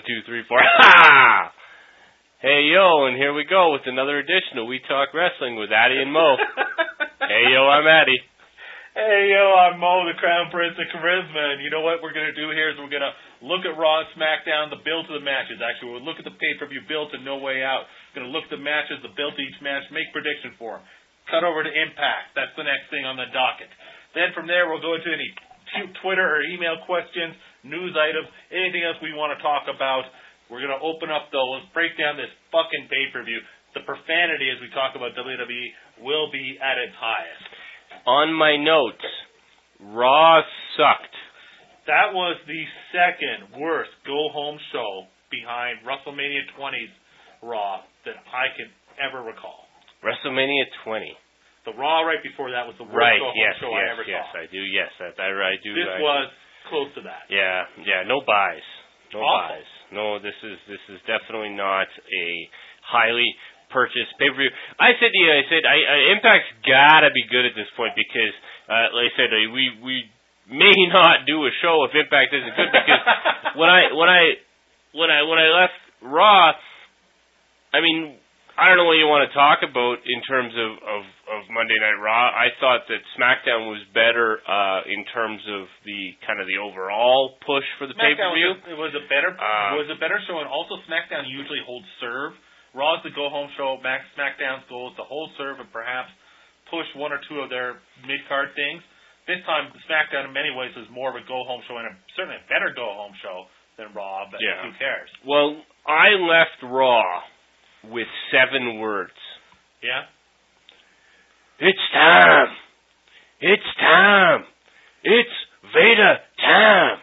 2, 3, 4. Ha! Hey, yo, and here we go with another edition of We Talk Wrestling with Addy and Mo. Hey, yo, I'm Addy. Hey, yo, I'm Mo, the Crown Prince of Charisma, and you know what we're going to do here is we're going to look at Raw and SmackDown, the build to the matches. Actually, we'll look at the pay-per-view build to No Way Out. We're going to look at the matches, the build to each match, make prediction for them. Cut over to Impact. That's the next thing on the docket. Then from there, we'll go into any Twitter or email questions, news items, anything else we want to talk about. We're going to open up those, break down this fucking pay-per-view. The profanity as we talk about WWE will be at its highest. On my notes, Raw sucked. That was the second worst go-home show behind WrestleMania 20's Raw that I can ever recall. WrestleMania 20. The Raw right before that was the worst go-home show I ever saw. Yes, I do. Yes, I do. This was close to that. Yeah. No buys. No Awful. buys. No, this is definitely not a highly purchased pay-per-view. I said to you, Impact's gotta be good at this point because, like I said, we may not do a show if Impact isn't good because when I left Raw, I mean, I don't know what you want to talk about in terms of Monday Night Raw. I thought that SmackDown was better in terms of the kind of the overall push for the pay-per-view. It was a better show, and also SmackDown usually holds serve. Raw's the go-home show. SmackDown's goal is to hold serve and perhaps push one or two of their mid-card things. This time, SmackDown in many ways was more of a go-home show and certainly a better go-home show than Raw, but who cares? Well, I left Raw with 7 words. Yeah? It's time! It's time! It's Vader time!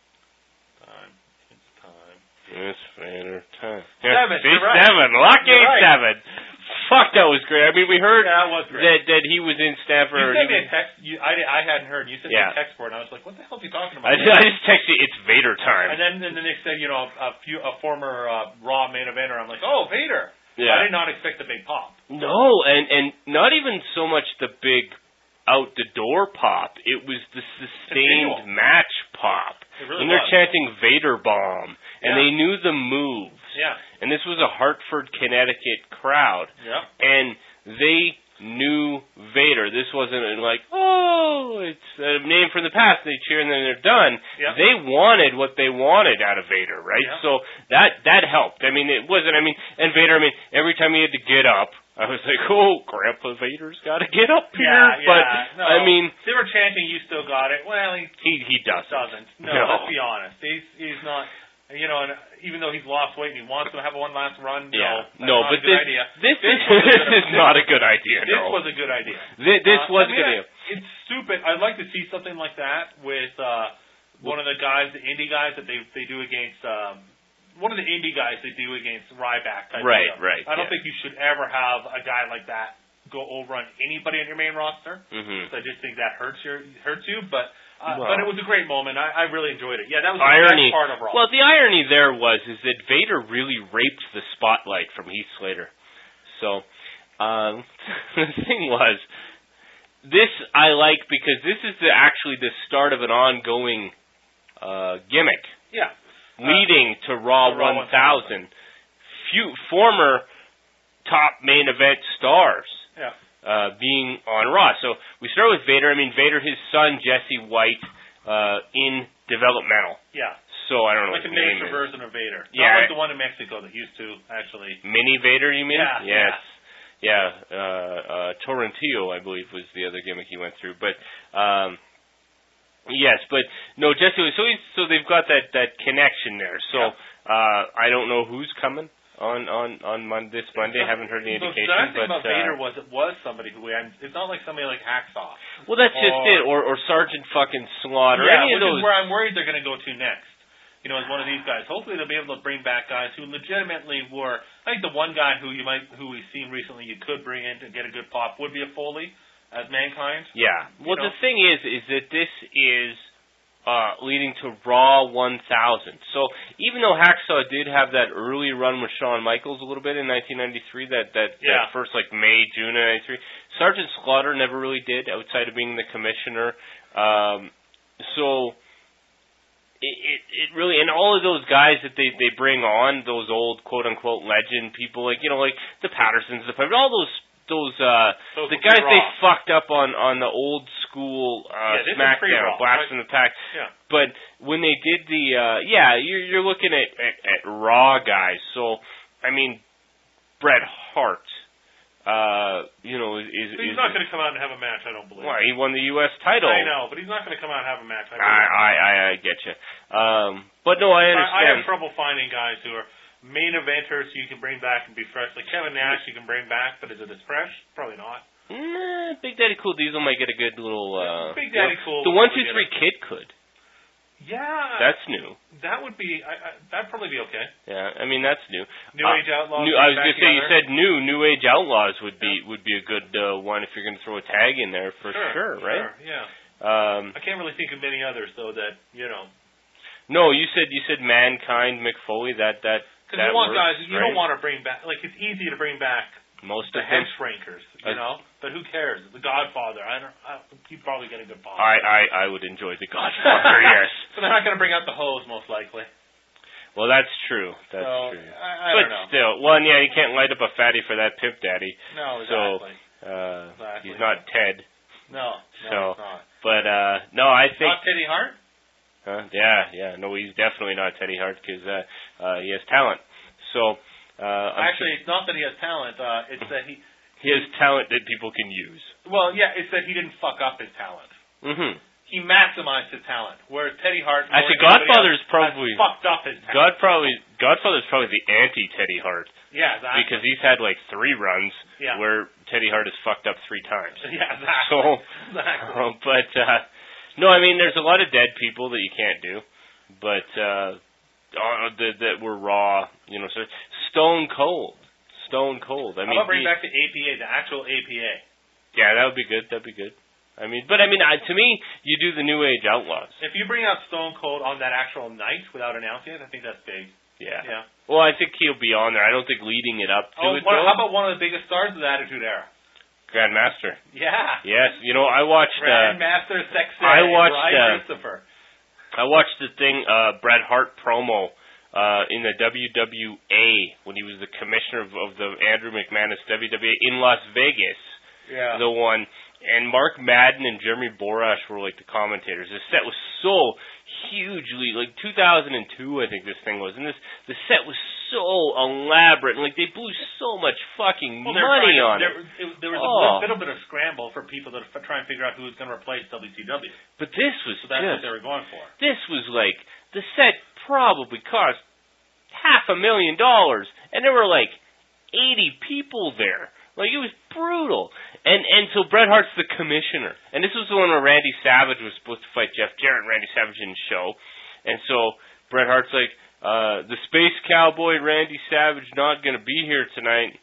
It's time. It's Vader time. 7, you're right. 7, lucky right. 7. Fuck, that was great. I mean, we heard that was great. that he was in Stamford. You sent me a text. I hadn't heard. You sent me a text for it, and I was like, what the hell are you talking about? I just texted you, it's Vader time. And then the next day, a former Raw main eventer, I'm like, oh, Vader. Yeah. I did not expect the big pop. No, and not even so much the big out-the-door pop. It was the sustained match pop. It really when they're was. chanting Vader Bomb, and they knew the moves. Yeah. And this was a Hartford, Connecticut crowd. Yeah. And they knew Vader. This wasn't like, oh, it's a name from the past. They cheer and then they're done. Yeah. They wanted what they wanted out of Vader, right? Yeah. So that helped. I mean, it wasn't, and Vader, every time he had to get up, I was like, oh, Grandpa Vader's got to get up here. Yeah, but, no, they were chanting, you still got it. Well, he doesn't. No, let's be honest. He's not, and even though he's lost weight and he wants to have one last run, but idea. This is not a good idea, This was a good idea. This was a good idea. It's stupid. I'd like to see something like that with one of the guys, the indie guys that they do against, one of the indie guys they do against Ryback type Right. I don't think you should ever have a guy like that go over on anybody on your main roster. Mm-hmm. So I just think that hurts you, but it was a great moment. I really enjoyed it. Yeah, that was the irony. best part of Raw. Well, the irony there is that Vader really raped the spotlight from Heath Slater. So the thing was, this I like because this is actually the start of an ongoing gimmick. Yeah. Leading to Raw 1000. Former top main event stars being on Raw. So we start with Vader. Vader, his son, Jesse White, in developmental. Yeah. So I don't know like what a his name miniature is. version of Vader. Yeah. Not like the one in Mexico that used to actually... Mini Vader, you mean? Yeah. Yes. Yeah. Torrentillo, I believe, was the other gimmick he went through. But... yes, but no, Jesse. So they've got that connection there. So I don't know who's coming on this Monday. I haven't heard any indication. The nice thing about Vader was it was somebody who it's not like somebody like Hacksaw. Well, that's just it, or Sergeant fucking Slaughter. Yeah, any of those. Is where I'm worried they're going to go to next. As one of these guys. Hopefully they'll be able to bring back guys who legitimately were. I think the one guy who we've seen recently you could bring in to get a good pop would be a Foley as Mankind. Yeah. Well, the thing is that this is leading to Raw 1000. So even though Hacksaw did have that early run with Shawn Michaels a little bit in 1993, that first May, June of 93, Sergeant Slaughter never really did outside of being the commissioner. So it really, and all of those guys that they bring on, those old quote unquote legend people, like like the Pattersons, all those the guys they fucked up on the old school SmackDown, Blast from the Pack. Yeah. But when they did the you're looking at Raw guys. So I mean, Bret Hart. He's not going to come out and have a match, I don't believe. Well, he won the U.S. title. I know, but he's not going to come out and have a match. I get you. But no, I understand. I have trouble finding guys who are main eventers you can bring back and be fresh. Like Kevin Nash you can bring back, but is it as fresh? Probably not. Big Daddy Cool Diesel might get a good little... Big Daddy Cool. The 1-2-3 Kid could. Yeah. That's new. That would be... that'd probably be okay. Yeah, I mean, that's new. New Age Outlaws. I was going to say, you said New Age Outlaws would be a good one if you're going to throw a tag in there for sure, right? Sure, yeah. I can't really think of many others, though, that, No, you said Mankind, Mick Foley, that because you want guys, you don't want to bring back... Like, it's easy to bring back most the of them. head-shrinkers, but who cares? The Godfather, he'd probably get a good pop. I would enjoy the Godfather, yes. So they're not going to bring out the hose, most likely. Well, that's true. That's true. I don't know. But still, you can't light up a fatty for that Pimp Daddy. No, exactly. So, he's not Ted. No, he's not. But, no, I think... Not Teddy Hart? Yeah. No, he's definitely not Teddy Hart because he has talent. So... Actually, it's not that he has talent. It's that he has talent that people can use. Well, yeah, it's that he didn't fuck up his talent. Mm-hmm. He maximized his talent, whereas Teddy Hart. Actually, Godfather's probably fucked up his talent. Godfather's probably the anti-Teddy Hart. Yeah, exactly. Because he's had like 3 runs where Teddy Hart has fucked up 3 times. Yeah, exactly. So, exactly. But no, I mean, there's a lot of dead people that you can't do, but. That were raw, so Stone Cold. I mean, how about bring back the APA, the actual APA? Yeah, that would be good. I mean, to me, you do the New Age Outlaws. If you bring out Stone Cold on that actual night without announcing it, I think that's big. Yeah. Well, I think he'll be on there. I don't think leading it up to it. How about one of the biggest stars of the Attitude Era? Grandmaster. Yeah. Yes. I watched. Grandmaster Sexay. Brian Christopher. I watched the thing, Bret Hart promo in the WWA when he was the commissioner of the Andrew McManus WWA in Las Vegas. Yeah. The one. And Mark Madden and Jeremy Borash were like the commentators. The set was so hugely, like 2002 I think this thing was, and the set was so elaborate, and like they blew so much fucking money on it. There was a little bit of scramble for people to try and figure out who was going to replace WCW. But this was that's what they were going for. This was like, the set probably cost $500,000, and there were like 80 people there. Like, it was brutal. And so Bret Hart's the commissioner. And this was the one where Randy Savage was supposed to fight Jeff Jarrett, and Randy Savage didn't show. And so Bret Hart's like, the Space Cowboy Randy Savage not going to be here tonight.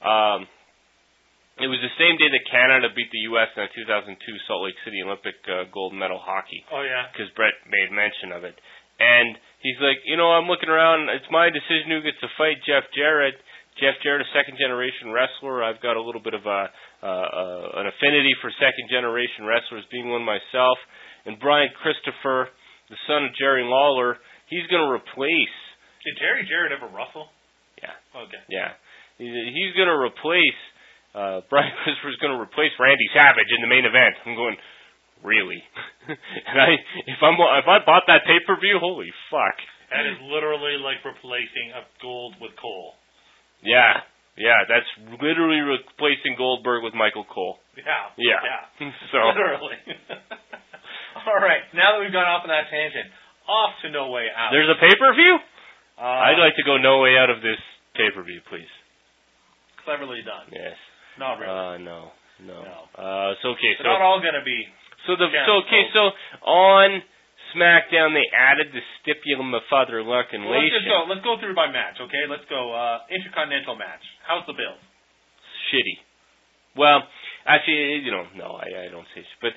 It was the same day that Canada beat the U.S. in the 2002 Salt Lake City Olympic gold medal hockey. Oh, yeah. Because Bret made mention of it. And he's like, I'm looking around. It's my decision who gets to fight Jeff Jarrett. Jeff Jarrett, a second-generation wrestler. I've got a little bit of an affinity for second-generation wrestlers, being one myself. And Brian Christopher, the son of Jerry Lawler, he's going to replace... Did Jerry Jarrett ever wrestle? Yeah. Okay. Yeah. He's going to replace... Brian Christopher's going to replace Randy Savage in the main event. I'm going, really? And if I bought that pay-per-view, holy fuck. That is literally like replacing a Gold with Cole. Yeah, that's literally replacing Goldberg with Michael Cole. Yeah. So literally. All right, now that we've gone off on that tangent, off to No Way Out. There's a pay-per-view? I'd like to go No Way Out of this pay-per-view, please. Cleverly done. Yes. Not really. No. So They're not all going to be. So on SmackDown, they added the stipulum of Father Luck and Lation. Let's go through by match, okay? Let's go Intercontinental match. How's the bill? Shitty. Well, actually, no, I don't say shit, but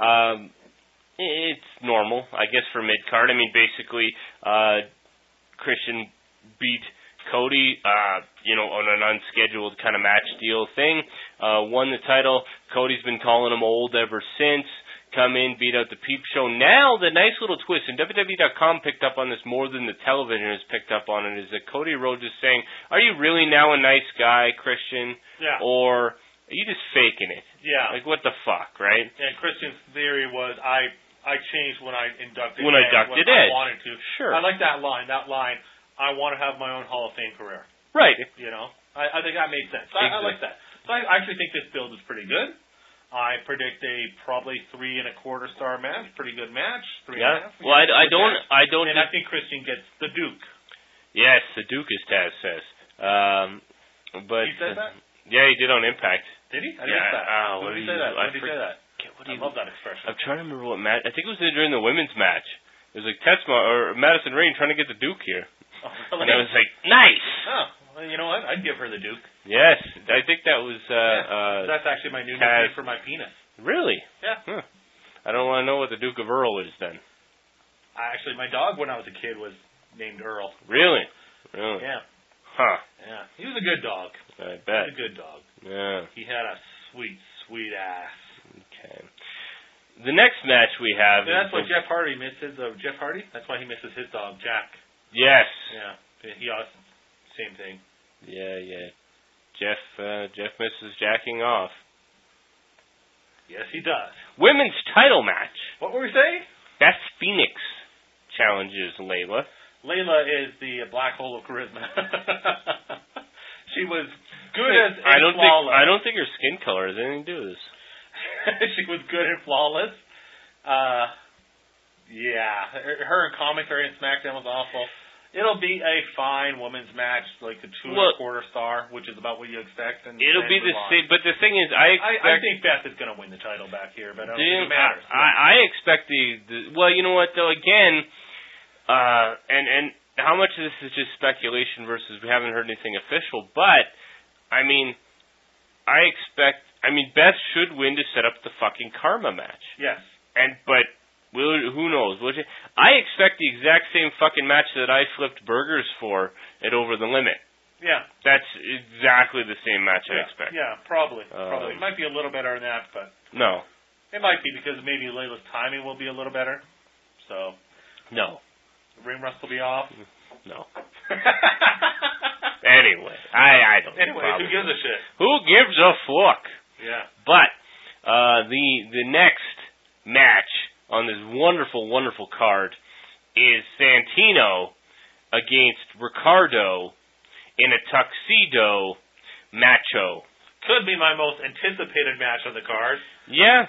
it's normal, I guess, for mid-card. I mean, basically, Christian beat Cody, on an unscheduled kind of match deal thing. Won the title. Cody's been calling him old ever since. come in, beat out the Peep Show. Now, the nice little twist, and WWE.com picked up on this more than the television has picked up on it, is that Cody Rhodes is saying, are you really now a nice guy, Christian? Yeah. Or are you just faking it? Yeah. Like, what the fuck, right? And Christian's theory was, I changed when I inducted When I inducted I Edge. wanted to. Sure. I like that line. That line, I want to have my own Hall of Fame career. Right. You know? I think that made sense. I like that. So I actually think this build is pretty good. I predict a probably 3.25 star match. Pretty good match. 3.5. Yeah. Well, I don't. And I think Christian gets the Duke. Yes, the Duke, as Taz says. But He said that? Yeah, he did on Impact. Did he? I didn't know that. When did he say that? When did he say that? I love that expression. I'm trying to remember what match. I think it was during the women's match. It was like Tetsma or Madison Rayne trying to get the Duke here. Oh, really? And I was like, nice. Oh, well, you know what? I'd give her the Duke. Yes, I think that was. That's actually my new nickname for my penis. Really? Yeah. Huh. I don't want to know what the Duke of Earl is then. Actually, my dog when I was a kid was named Earl. Really? Really? Yeah. Huh. Yeah. He was a good dog. I bet. He was a good dog. Yeah. He had a sweet, sweet ass. Okay. The next match we have. Yeah, that's why Jeff Hardy misses. Jeff Hardy. That's why he misses his dog Jack. Yes. Yeah. He also same thing. Yeah. Jeff misses jacking off. Yes, he does. Women's title match. What were we saying? Beth Phoenix challenges Layla. Layla is the black hole of charisma. She was good as flawless. I don't think her skin color has anything to do with this. She was good and flawless. Yeah, her commentary in SmackDown was awful. It'll be a fine women's match, like the 2.25 star, which is about what you expect. And it'll be the same, but the thing is, I think Beth is going to win the title back here, but I don't think it matters. I expect well, you know what though? Again, and how much of this is just speculation versus we haven't heard anything official? But I mean, Beth should win to set up the fucking Karma match. Yes, but. Who knows? I expect the exact same fucking match that I flipped burgers for at Over the Limit. Yeah. That's exactly the same match I expect. Yeah, probably. It might be a little better than that, but... No. It might be because maybe Layla's timing will be a little better. So... No. The ring rust will be off. No. Anyway, I don't know. Anyway, who gives a shit? Who gives a fuck? Yeah. But, the next match on this wonderful, wonderful card is Santino against Ricardo in a tuxedo macho. Could be my most anticipated match on the card. Yeah.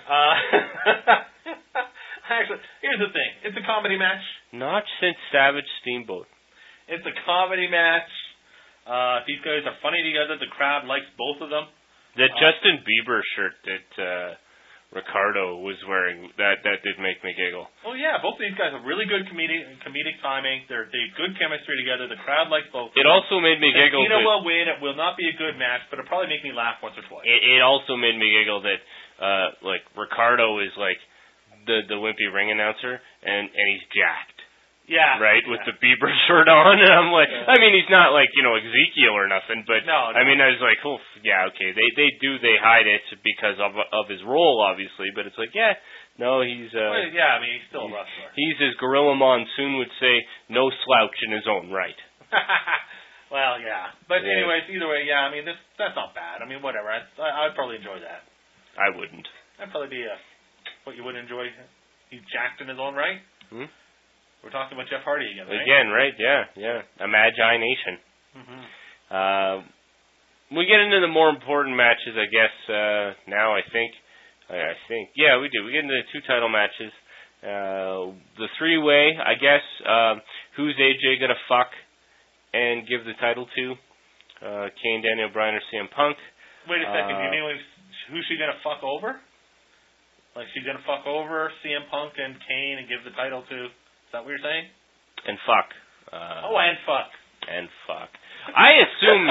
Actually, here's the thing. It's a comedy match. Not since Savage Steamboat. It's a comedy match. These guys are funny together. The crowd likes both of them. That Justin Bieber shirt that... Ricardo was wearing that did make me giggle. Oh yeah, both of these guys have really good comedic timing. They have good chemistry together. The crowd likes both. It also made me giggle. Santino will win. It will not be a good match, but it'll probably make me laugh once or twice. It also made me giggle that like Ricardo is like the wimpy ring announcer and he's jacked. Yeah. Right, with the Bieber shirt on, and I'm like, I mean, he's not like, Ezekiel or nothing, but no. I mean, I was like, oh, yeah, okay, they hide it because of his role, obviously, but it's like, yeah, no, he's yeah, I mean, he's still a wrestler. He's, as Gorilla Monsoon would say, no slouch in his own right. Well, yeah, but anyways, either way, yeah, I mean, that's not bad. I mean, whatever, I'd probably enjoy that. I wouldn't. That'd probably be what you would enjoy. He's jacked in his own right. Hmm? We're talking about Jeff Hardy again, right? Again, right? Yeah. A Magi Nation. Mm-hmm. We get into the more important matches, I guess, now, I think. Yeah, we do. We get into the 2 title matches. The 3-way, I guess. Who's AJ going to fuck and give the title to? Kane, Daniel Bryan, or CM Punk? Wait a second. You mean who's she going to fuck over? Like she's going to fuck over CM Punk and Kane and give the title to... Is that what you're saying? And fuck. And fuck. And fuck. I assume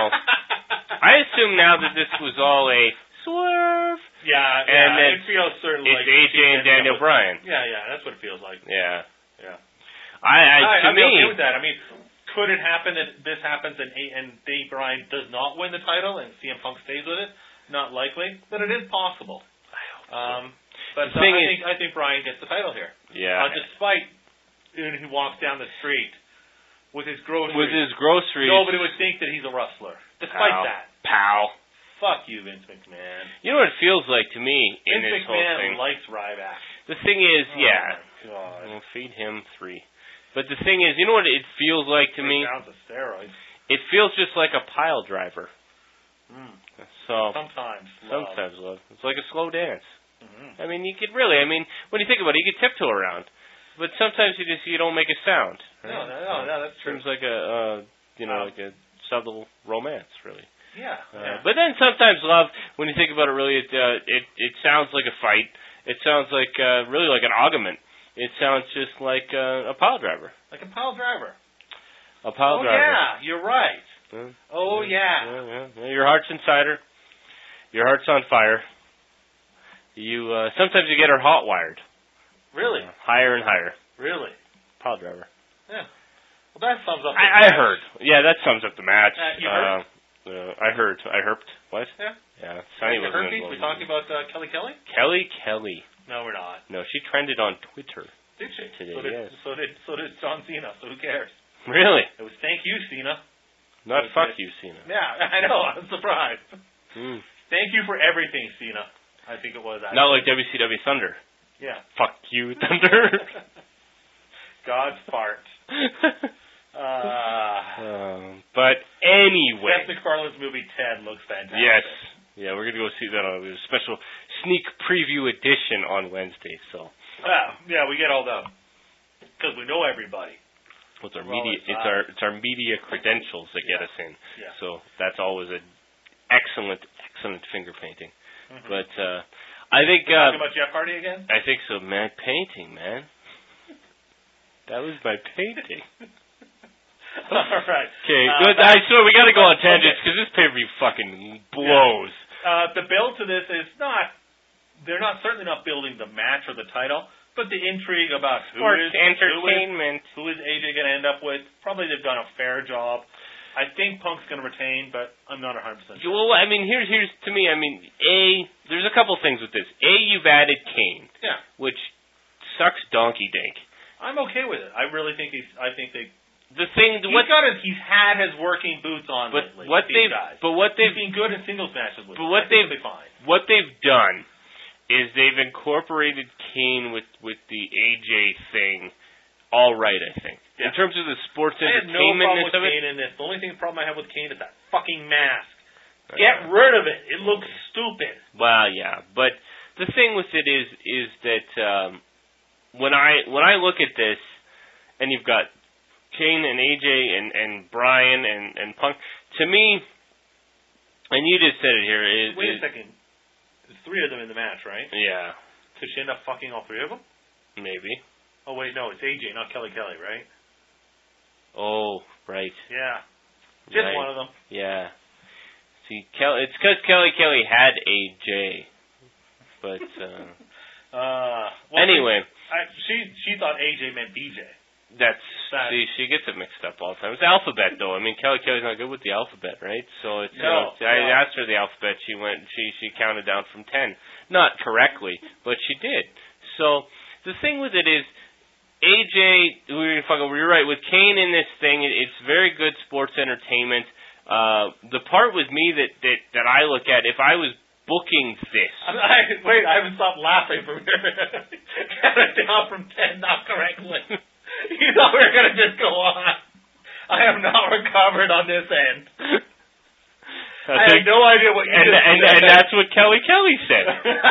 now that this was all a swerve. Yeah, and it feels certainly it's like AJ and Daniel Bryan. Yeah, that's what it feels like. Yeah. I'm okay with that. I mean, could it happen that this happens and Daniel Bryan does not win the title and CM Punk stays with it? Not likely, but it is possible. I hope so. But I think Bryan gets the title here. Yeah. Despite when he walks down the street with his groceries. Nobody would think that he's a rustler. Despite that. Pal. Fuck you, Vince McMahon. You know what it feels like to me in this whole thing? Vince McMahon likes Ryback. The thing is, God. We'll feed him 3. But the thing is, you know what it feels like to me? Sounds of steroids. It feels just like a pile driver. So sometimes love. It's like a slow dance. Mm-hmm. I mean, when you think about it, you can tiptoe around, but sometimes you don't make a sound. Right? No, that's true. Seems like like a subtle romance, really. Yeah. But then sometimes love, when you think about it, really, it sounds like a fight. It sounds like really like an argument. It sounds just like a pile driver. Like a pile driver. A pile driver. Yeah, you're right. Yeah. Your heart's inside her. Your heart's on fire. You sometimes you get her hot wired. Really? Higher and higher. Really? Pile driver. Yeah. Well, that sums up. I heard. Yeah, that sums up the match. You heard? I heard. I herped. What? Yeah. Yeah. Sonny was herpes? We're talking about Kelly Kelly? Kelly. No, we're not. No, she trended on Twitter. Did she? Today, yes. So did John Cena. So who cares? Really? It was thank you, Cena. Not fuck you, Cena. Yeah, I know. I'm surprised. Thank you for everything, Cena. I think it was. Actually. Not like WCW Thunder. Yeah. Fuck you, Thunder. God's fart. But anyway. Seth MacFarlane's movie Ted looks fantastic. Yes. Yeah, we're going to go see that on a special sneak preview edition on Wednesday. So. Yeah, we get all the because we know everybody. Well, it's our media credentials that get us in. Yeah. So that's always an excellent finger painting. Mm-hmm. But I think talking about Jeff Hardy again? I think so, man. Painting, man. That was my painting. All right. Okay, good. I swear we got to go on tangents because this pay-per-view fucking blows. Yeah. The build to this is not. They're certainly not building the match or the title, but the intrigue about who is AJ going to end up with. Probably they've done a fair job. I think Punk's going to retain, but I'm not 100% sure. Well, I mean, here's to me. I mean, there's a couple things with this. You've added Kane, which sucks donkey dink. I'm okay with it. I really think he's had his working boots on lately. He's been good in singles matches with. But what they've done is they've incorporated Kane with the AJ thing. All right, I think. Yeah. In terms of the sports entertainment I have no problem with of it. Kane in this. The only problem I have with Kane is that fucking mask. Get rid of it. It looks stupid. Well, yeah, but the thing with it is that when I look at this, and you've got Kane and AJ and Bryan and Punk, to me, and you just said it here. Wait a second. There's 3 of them in the match, right? Yeah. Could she end up fucking all 3 of them? Maybe. Oh, wait, no, it's AJ, not Kelly Kelly, right? Oh, right. Yeah. Just one of them. Yeah. See, it's because Kelly Kelly had AJ. But, anyway. She thought AJ meant BJ. See, she gets it mixed up all the time. It's alphabet, though. I mean, Kelly Kelly's not good with the alphabet, right? So it's. I asked her the alphabet. She counted down from 10. Not correctly, but she did. So the thing with it is, AJ, you're right. With Kane in this thing, it's very good sports entertainment. The part with me that I look at, if I was booking this. I haven't stopped laughing from here. Counted down from 10, not correctly. You thought we were going to just go on. I have not recovered on this end. I have no idea what you said. And that's what Kelly Kelly said.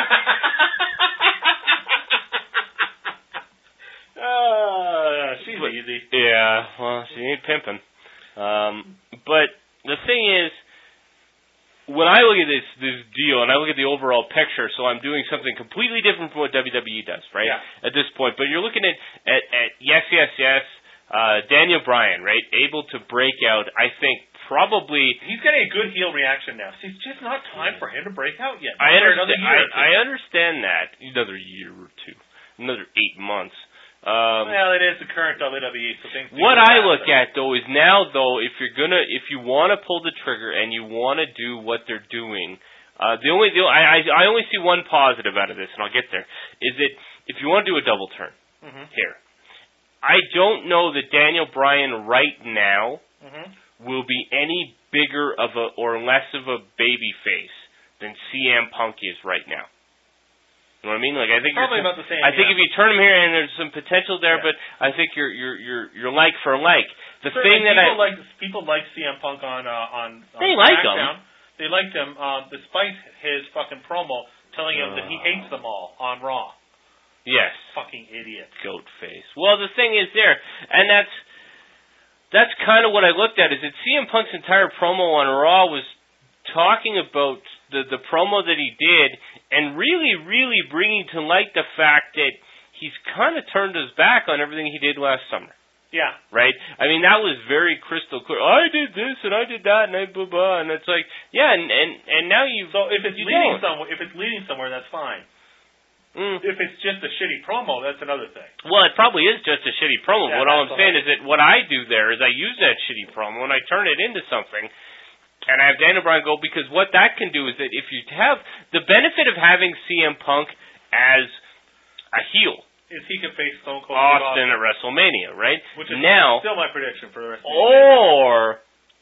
She's easy. Yeah, well, she ain't pimping. But the thing is, when I look at this deal and I look at the overall picture, so I'm doing something completely different from what WWE does, right? Yeah. At this point, but you're looking at yes, Daniel Bryan, right? Able to break out. I think probably he's getting a good heel reaction now. It's just not time for him to break out yet. I understand that. Another year or 2, another 8 months. Well, it is the current WWE, so things. What I look at though is now though, if you want to pull the trigger and you want to do what they're doing I only see one positive out of this, and I'll get there. Is that if you want to do a double turn here, I don't know that Daniel Bryan right now will be any bigger of a or less of a baby face than CM Punk is right now. You know what I mean? Like I think probably about the same. I think if you turn him here, and there's some potential there, but I think you're like for like. The thing that people like CM Punk on they like SmackDown. him. They liked him despite his fucking promo telling him that he hates them all on Raw. Yes. Fucking idiot. Goat face. Well, the thing is there, and that's kind of what I looked at, is that CM Punk's entire promo on Raw was talking about the promo that he did and really, really bringing to light the fact that he's kind of turned his back on everything he did last summer. Yeah. Right? I mean, that was very crystal clear. I did this and I did that and I blah blah, and it's like, yeah, and now you. So if it's leading somewhere, that's fine. If it's just a shitty promo, that's another thing. Well, it probably is just a shitty promo. Yeah, what all I'm saying is that what I do there is I use that shitty promo and I turn it into something, and I have Daniel Bryan go, because what that can do is that if you have the benefit of having CM Punk as a heel. Is he can face Stone Cold Austin at WrestleMania, right? Which is now, still my prediction for the rest of the year.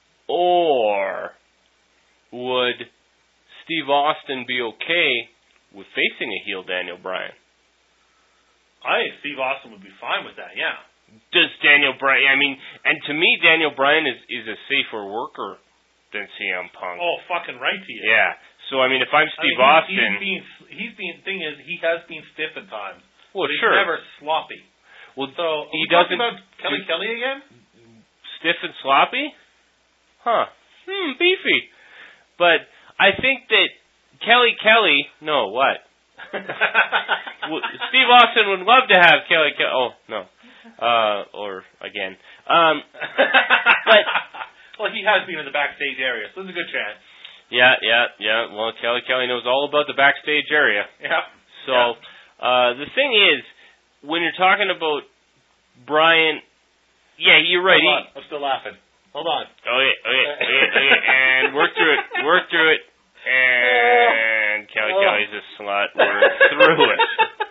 Or would Steve Austin be okay with facing a heel Daniel Bryan? I think Steve Austin would be fine with that, yeah. Does Daniel Bryan, I mean, and to me, Daniel Bryan is a safer worker than CM Punk. Oh, fucking right he is. Yeah. So, I mean, if I'm Steve Austin... Thing is, he has been stiff at times. Well, but sure. He's never sloppy. Well, so, he doesn't... about Kelly again? Stiff and sloppy? Huh. Beefy. But I think that Kelly... No, what? Steve Austin would love to have Kelly... Oh, no. Or, again. But... Well, he has been in the backstage area, so there's a good chance. Yeah. Well, Kelly knows all about the backstage area. Yeah. So... the thing is, when you're talking about Bryan, yeah, you're right. Hold on. I'm still laughing. Hold on. Okay. And work through it. And Kelly's a slut. We're through it.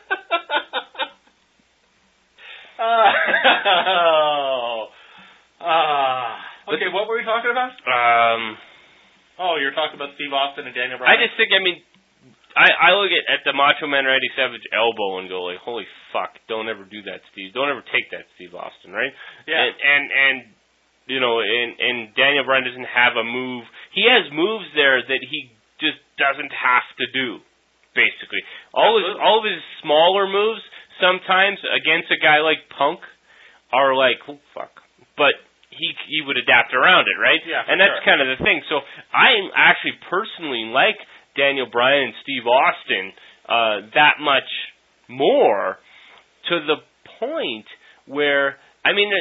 Okay, what were we talking about? You're talking about Steve Austin and Daniel Bryan? I just think, I look at the Macho Man Randy Savage elbow and go like, holy fuck, don't ever do that, Steve. Don't ever take that, Steve Austin, right? Yeah. And you know, and Daniel Bryan doesn't have a move. He has moves there that he just doesn't have to do, basically. All of his smaller moves sometimes against a guy like Punk are like, oh fuck. But he would adapt around it, right? Yeah. And that's kind of the thing. So I actually personally like Daniel Bryan and Steve Austin that much more, to the point where, I mean,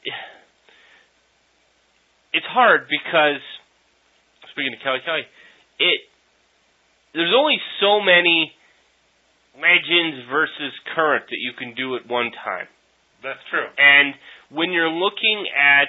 it's hard because, speaking of Kelly, there's only so many legends versus current that you can do at one time. That's true. And when you're looking at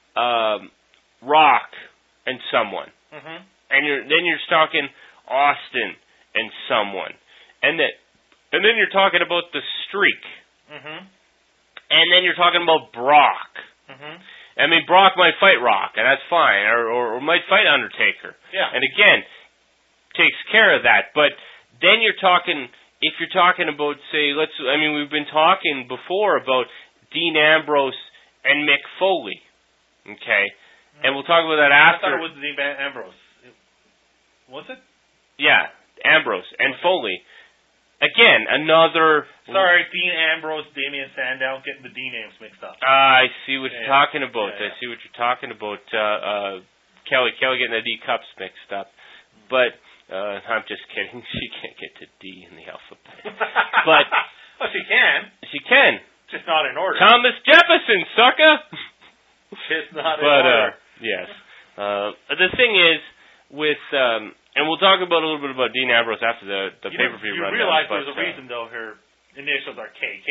Rock and someone, and you're talking Austin and someone, and then you're talking about the Streak, and then you're talking about Brock. I mean, Brock might fight Rock, and that's fine, or might fight Undertaker. Yeah. And again, takes care of that. But then you're talking, if you're talking about, say, we've been talking before about Dean Ambrose and Mick Foley, okay? And we'll talk about that after. I thought it was Dean Ambrose. Was it? Yeah, Ambrose and Foley. Again, another... Sorry, Dean Ambrose, Damian Sandow, getting the D names mixed up. I see what you're talking about. Yeah. I see what you're talking about. Kelly getting the D cups mixed up. But, I'm just kidding. She can't get to D in the alphabet. But... Well, she can. She can. Just not in order. Thomas Jefferson, sucker! Just not in order. Yes. The thing is, with... and we'll talk about a little bit about Dean Ambrose after the pay-per-view rundown. You realize there's a reason, though, her initials are KK.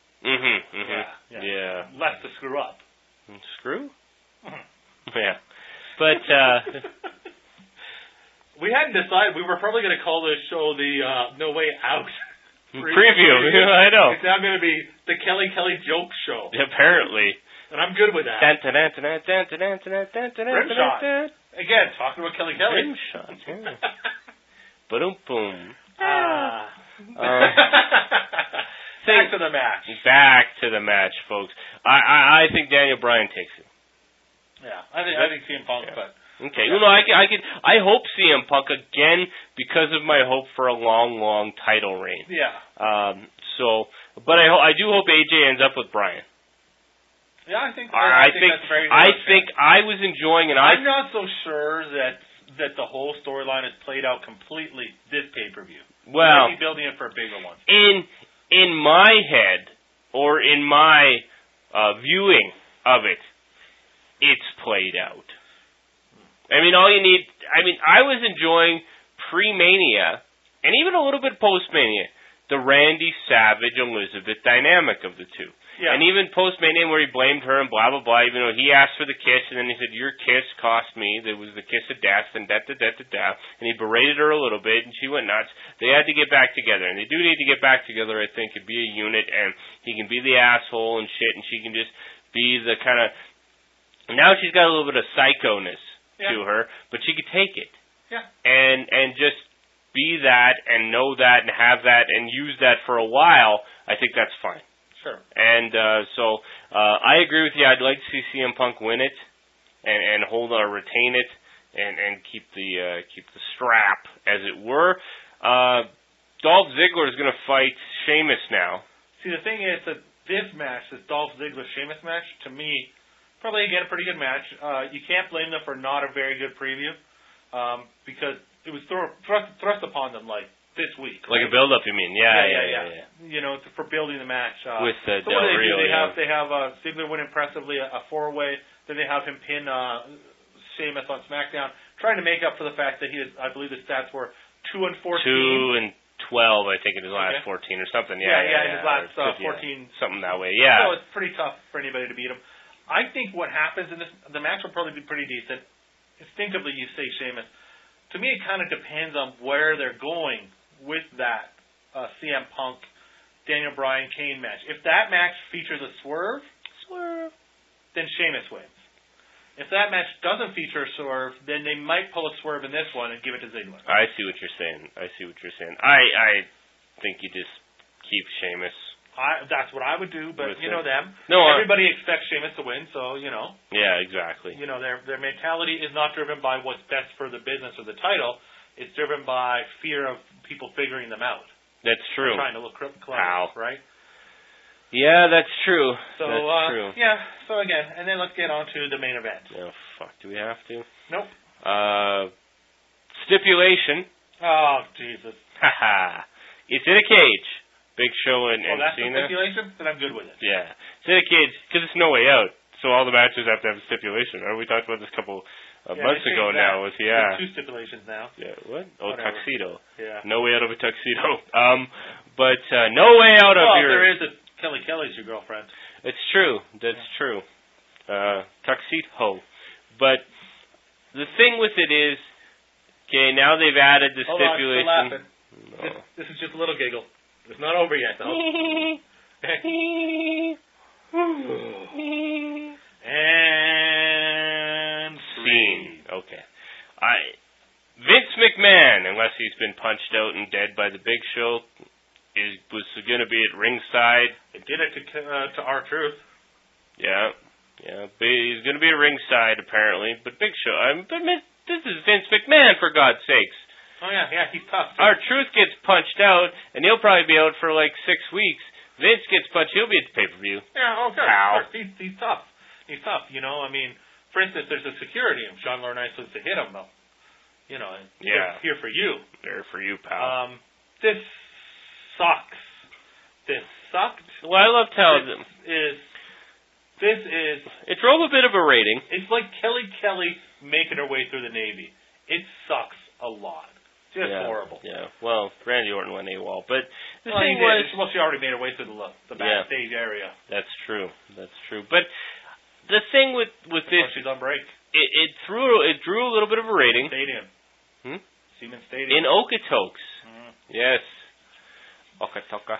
Yeah. Less to screw up. Screw? Yeah. But, We hadn't decided. We were probably going to call this show the No Way Out preview. I know. It's now going to be the Kelly joke show. Apparently. And I'm good with that. Rimshot. Again, talking about Kelly. Rimshot, yeah. Boom, boom. Back to the match. Back to the match, folks. I think Daniel Bryan takes it. Yeah, I think CM Punk, but... Okay, I hope CM Punk again because of my hope for a long title reign. Yeah. But I do hope AJ ends up with Bryan. Yeah, I think that's very good. I think I was enjoying it. I'm not so sure that the whole storyline is played out completely this pay-per-view. Well, maybe building it for a bigger one. In my head or in my viewing of it, it's played out. I mean, I was enjoying pre-Mania and even a little bit post-Mania the Randy Savage Elizabeth dynamic of the two. Yeah. And even post-Mania where he blamed her and blah, blah, blah, even though he asked for the kiss and then he said, your kiss cost me, there was the kiss of death and da-da-da-da-da, and he berated her a little bit and she went nuts. They had to get back together, and they do need to get back together, I think, and be a unit, and he can be the asshole and shit, and she can just be the kind of... Now she's got a little bit of psycho-ness to her, but she could take it. Yeah. And just be that and know that and have that and use that for a while, I think that's fine. Sure. And so I agree with you. I'd like to see CM Punk win it and hold or retain it and keep the strap, as it were. Dolph Ziggler is going to fight Sheamus now. See, the thing is that this match, this Dolph Ziggler-Sheamus match, to me, probably again a pretty good match. You can't blame them for not a very good preview because it was thrust upon them like this week. Like a build-up, you mean? Yeah. You know, for building the match. With so Del what Rio, they have Ziggler win impressively, a 4-way. Then they have him pin Sheamus on SmackDown, trying to make up for the fact that I believe the stats were 2-14. 2-12, I think, in his last 14 or something. Yeah, in his last 14. Something that way, yeah. So it's pretty tough for anybody to beat him. I think what happens in the match will probably be pretty decent. Instinctively, you say Sheamus. To me, it kind of depends on where they're going with that CM Punk, Daniel Bryan, Kane match. If that match features a swerve, then Sheamus wins. If that match doesn't feature a swerve, then they might pull a swerve in this one and give it to Ziggler. I see what you're saying. I think you just keep Sheamus. That's what I would do, but you know them. No, everybody expects Sheamus to win, so you know. Yeah, exactly. You know, their mentality is not driven by what's best for the business or the title. It's driven by fear of people figuring them out. That's true. Trying to look clever, right? Yeah, that's true. So, that's true. Yeah, so again, and then let's get on to the main event. Oh, fuck, do we have to? Nope. Stipulation. Oh, Jesus. Haha. It's in a cage. Big Show and that's Cena. The stipulation? Then I'm good with it. Yeah. It's in a cage, because it's No Way Out. So all the matches have to have a stipulation. Right? We talked about this a couple months ago now. There's 2 stipulations now. Yeah, what? Oh, whatever. Tuxedo. Yeah. No way out of a tuxedo. But no way out of your... Well, there is a Kelly's your girlfriend. It's true. That's true. Tuxedo. But the thing with it is, okay, now they've added the stipulation. Hold on, still laughing. No. This is just a little giggle. It's not over yet, though. And scene. Okay. Vince McMahon, unless he's been punched out and dead by the Big Show, was going to be at ringside. They did it to R-Truth. Yeah. But he's going to be at ringside, apparently. But Big Show, this is Vince McMahon, for God's sakes. Oh, yeah, he's tough. R-Truth gets punched out, and he'll probably be out for like 6 weeks. Vince gets punched, he'll be at the pay-per-view. Yeah, okay. Ow. He's tough. He's tough, you know. I mean, for instance, there's a security, and Sean Laurinaitis was to hit him, though. You know, here for you. There for you, pal. This sucks. This sucked. Well, I love how this is... It drove a bit of a rating. It's like Kelly making her way through the Navy. It sucks a lot. Just horrible. Yeah. Well, Randy Orton went AWOL, but the thing was, she already made her way through the backstage area. That's true. But the thing with this, she's on break. It drew a little bit of a rating. Stadium. Siemens Stadium. In Okotoks. Yes. Okotoka.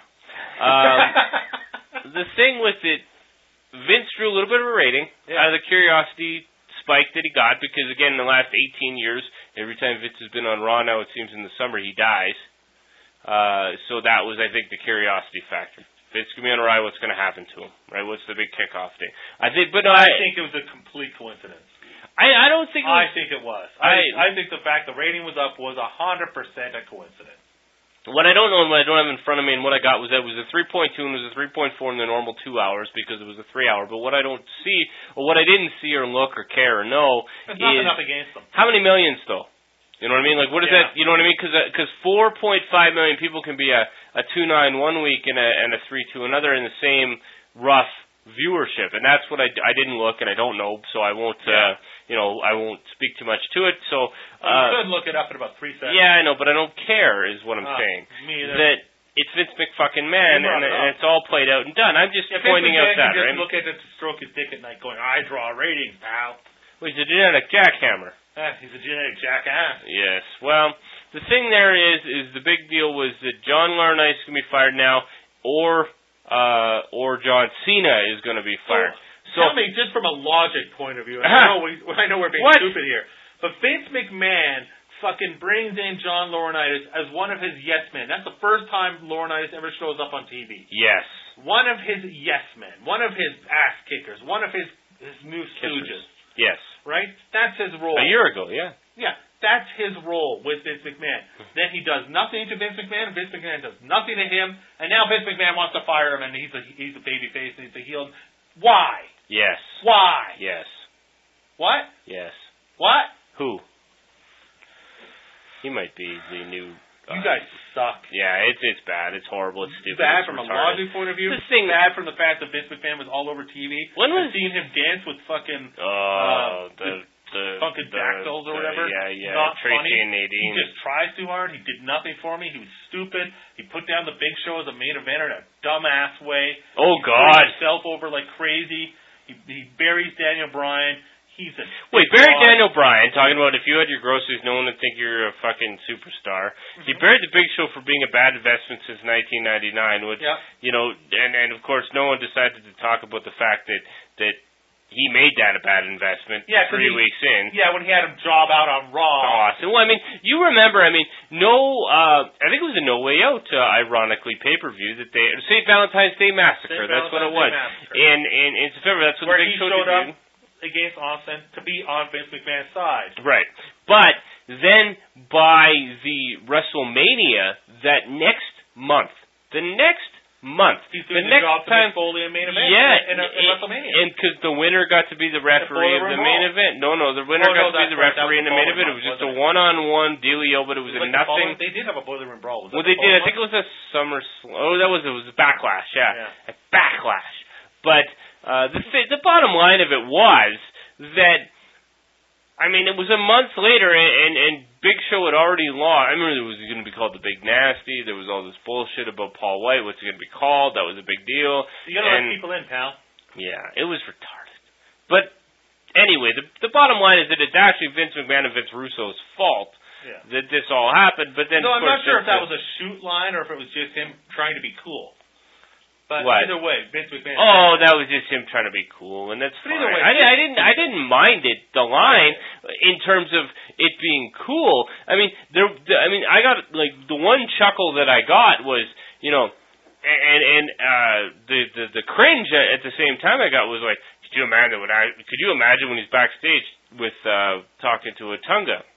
The thing with it, Vince drew a little bit of a rating out of the curiosity spike that he got, because, again, in the last 18 years, every time Vince has been on Raw now, it seems in the summer, he dies. So that was, I think, the curiosity factor. Vince can be on Raw, what's going to happen to him, right? What's the big kickoff day? I think it was a complete coincidence. I don't think it was. I think it was. I think the fact the rating was up was 100% a coincidence. What I don't know and what I don't have in front of me and what I got was that it was a 3.2 and it was a 3.4 in the normal 2 hours because it was a 3 hour. But what I don't see, or what I didn't see or look or care or know There's nothing up against them. How many millions though? You know what I mean? Like, what is that? You know what I mean? Because 4.5 million people can be a 2.9 one week and a 3.2 another in the same rough viewership, and that's what I didn't look and I don't know, so I won't I won't speak too much to it. So you could look it up in about 3 seconds. Yeah, I know, but I don't care is what I'm saying. Me either. That it's Vince McFucking-Man and it's all played out and done. I'm just pointing out that, right? Just look at it to stroke his dick at night, going, "I draw ratings, pal." Well, he's a genetic jackhammer. He's a genetic jackass. Yes. Well, the thing there is the big deal was that John Laurinaitis is going to be fired now, or John Cena is going to be fired. So tell me, just from a logic point of view, I know we're being stupid here, but Vince McMahon fucking brings in John Laurinaitis as one of his yes men. That's the first time Laurinaitis ever shows up on TV. Yes. One of his yes men, one of his ass kickers, one of his new stooges. Yes. Right? That's his role. A year ago, yeah. Yeah. That's his role with Vince McMahon. Then he does nothing to Vince McMahon, Vince McMahon does nothing to him, and now Vince McMahon wants to fire him, and he's a baby face and he's a heel. Why? Yes. Why? Yes. What? Yes. What? Who? He might be the new... you guys suck. Yeah, it's bad. It's horrible. It's stupid. Bad it's from retarded. a logic point of view. The thing bad from the fact that Vince McMahon was all over TV. When was seeing him dance with fucking the fucking dactyls or whatever? Yeah. Not Tracy funny. and Nadine. He just tries too hard. He did nothing for me. He was stupid. He put down the Big Show as a main eventer in a dumbass way. Oh he God! He himself over like crazy. He buries Daniel Bryan. He's a Wait, buried Daniel Bryan, talking about if you had your groceries, no one would think you're a fucking superstar. Mm-hmm. He buried the Big Show for being a bad investment since 1999, which, and of course no one decided to talk about the fact that he made that a bad investment 3 weeks in. Yeah, when he had him job out on Raw. Awesome. Well, I mean, you remember, I think it was a No Way Out, ironically, pay-per-view that they, St. Valentine's Day Massacre, that's what it was. And in September, that's when the Big Show debuted. Against Austin to be on Vince McMahon's side. Right. But then by the WrestleMania that next month, he's doing the job to Mick Foley in main event in WrestleMania. And because the winner got to be the referee of the main event. No, the winner got to be the referee in the main event. It was just a one-on-one dealio, but it was nothing. They did have a Boiler Room Brawl. Well, they did. I think it was a SummerSlam. Oh, it was a Backlash, yeah. A Backlash. But the bottom line of it was that, I mean, it was a month later, and Big Show had already lost. I remember it was going to be called the Big Nasty. There was all this bullshit about Paul White. What's it going to be called? That was a big deal. You got to let people in, pal. Yeah, it was retarded. But anyway, the bottom line is that it's actually Vince McMahon and Vince Russo's fault that this all happened. But then, I'm not sure if that was a shoot line or if it was just him trying to be cool. But either way, Vince McMahon. Oh, that was just him trying to be cool, and that's fine. Either way, I didn't mind it. The line in terms of it being cool. I mean, I got like the one chuckle that I got was, and the cringe at the same time I got was like, could you imagine when he's backstage with talking to Otunga?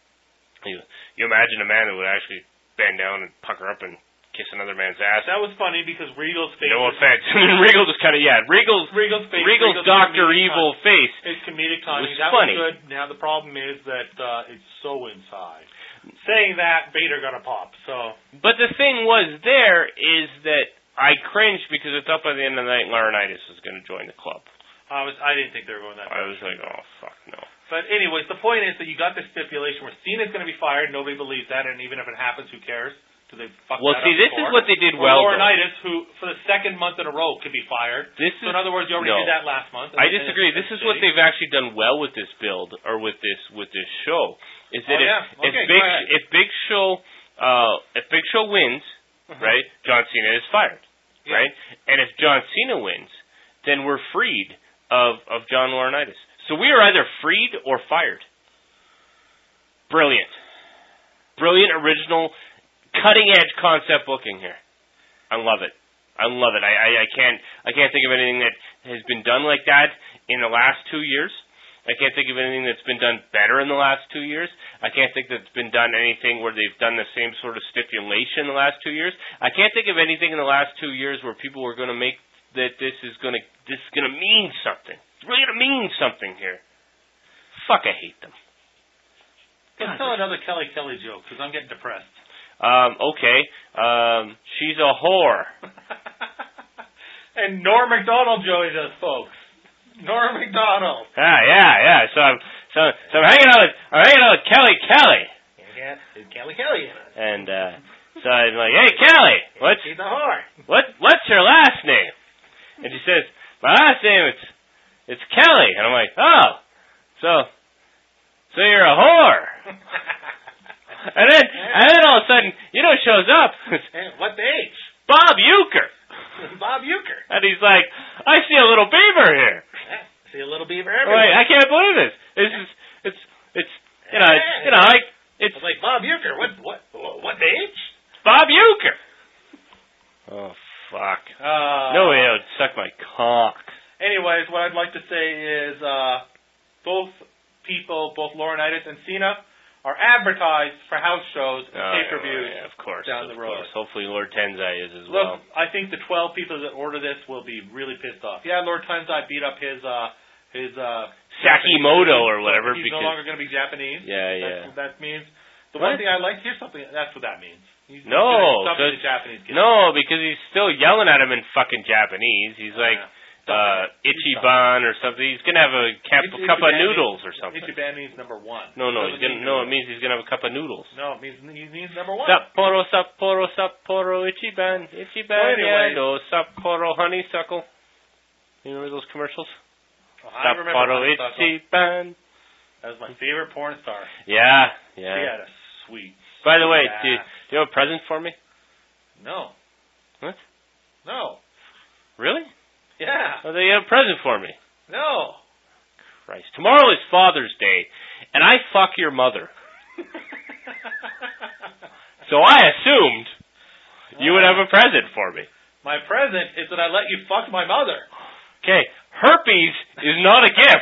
You imagine a man that would actually bend down and pucker up and kiss another man's ass. That was funny because Regal's face. No offense. Regal was kind of Regal's face. Regal's Dr. Evil face. His comedic timing. That was funny. Was good. Now the problem is that it's so inside. Saying that, Vader got a pop. So. But the thing was there is that I cringed because I thought by the end of the night Laurinaitis was going to join the club. I didn't think they were going that far. I was like, oh fuck no. But anyways, the point is that you got this stipulation where Cena's going to be fired. Nobody believes that, and even if it happens, who cares? This is what they did well. Laurinaitis, who for the second month in a row could be fired. So in other words, you already did that last month. I disagree. This is what they've actually done well with this build or with this show is that if Big Show wins, right, John Cena is fired, right? And if John Cena wins, then we're freed of John Laurinaitis. So we are either freed or fired. Brilliant, original, cutting edge concept booking here. I love it. I can't think of anything that has been done like that in the last 2 years. I can't think of anything that's been done better in the last 2 years. I can't think that's been done anything where they've done the same sort of stipulation in the last 2 years. I can't think of anything in the last 2 years where people were going to make that this is going to mean something. It's really going to mean something here. Fuck, I hate them. Let's tell another Kelly joke because I'm getting depressed. Okay. She's a whore. And Norm Macdonald joins us, folks. Norm Macdonald. Yeah. So I'm hanging out with Kelly. Yeah, Kelly. And so I'm like, hey, Kelly, she's a whore. What's your last name? And she says, my last name it's Kelly. And I'm like, oh, so you're a whore. And then all of a sudden, you know, shows up. What the H? Bob Uecker. Bob Uecker. And he's like, I see a little beaver here. I see a little beaver everywhere. Wait, I can't believe this. It's like Bob Uecker. What the H? Bob Uecker. Oh fuck. No way, I would suck my cock. Anyways, what I'd like to say is both Laurinaitis and Cena are advertised for house shows and pay-per-views of course, down the road. Hopefully Lord Tensai is as well. Look, I think the 12 people that order this will be really pissed off. Yeah, Lord Tensai beat up his Sakimoto or whatever. He's no longer going to be Japanese. Yeah. That's what that means. The one thing I like, here's something, that's what that means. The Japanese kids. No, because he's still yelling at him in fucking Japanese. He's like, Ichiban or something. He's gonna have a cup of noodles or something. Ichiban means number one. No. It means he's gonna have a cup of noodles. No, it means number one. Sapporo, Ichiban, anyway. Sapporo, honeysuckle. You remember those commercials? I remember Ichiban. That was my favorite porn star. Yeah. She had a sweet. By the way, do you have a present for me? No. What? No. Really? Yeah. Oh, you have a present for me? No. Christ. Tomorrow is Father's Day, and I fuck your mother. So I assumed you would have a present for me. My present is that I let you fuck my mother. Okay. Herpes is not a gift.